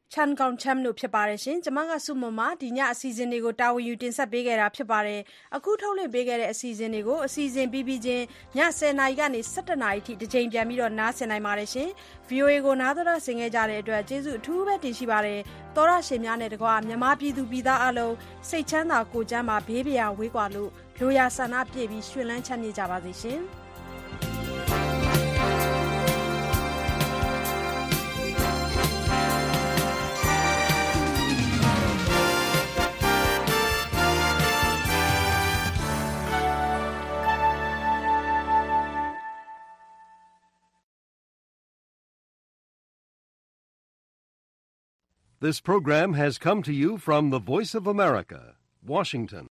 ချန်ကောင်ချမ်တို့ဖြစ်ပါတယ်ရှင်ကျွန်မကစုမမဒီညအစီအစဉ်တွေကိုတာဝန်ယူတင်ဆက်ပေးခဲ့တာဖြစ်ပါတယ်အခုထုတ်လွှင့်ပေးခဲ့တဲ့အစီအစဉ်တွေကိုအစီအစဉ်ပြီးချင်းည10:00 နာရီကနေ17:00 နာရီထိတစ်ချိန်ပြန်ပြီးတော့နားဆင်နိုင်ပါတယ်ရှင် VOA ကိုနားတော်ဆင်ခဲ့ကြတဲ့အတွက်ကျေးဇူးအထူးပဲတင်ရှိပါတယ်သောရရှင်များနဲ့တကွာမြန်မာပြည်သူပြည်သားအလုံးစိတ်ချမ်းသာကိုယ်ကျန်းမာဘေးပရာဝေးကွာလို့လိုရာဆန္ဒပြည့်ပြီးရွှင်လန်းချမ်းမြေ့ကြပါစေရှင် This program has come to you from the Voice of America, Washington.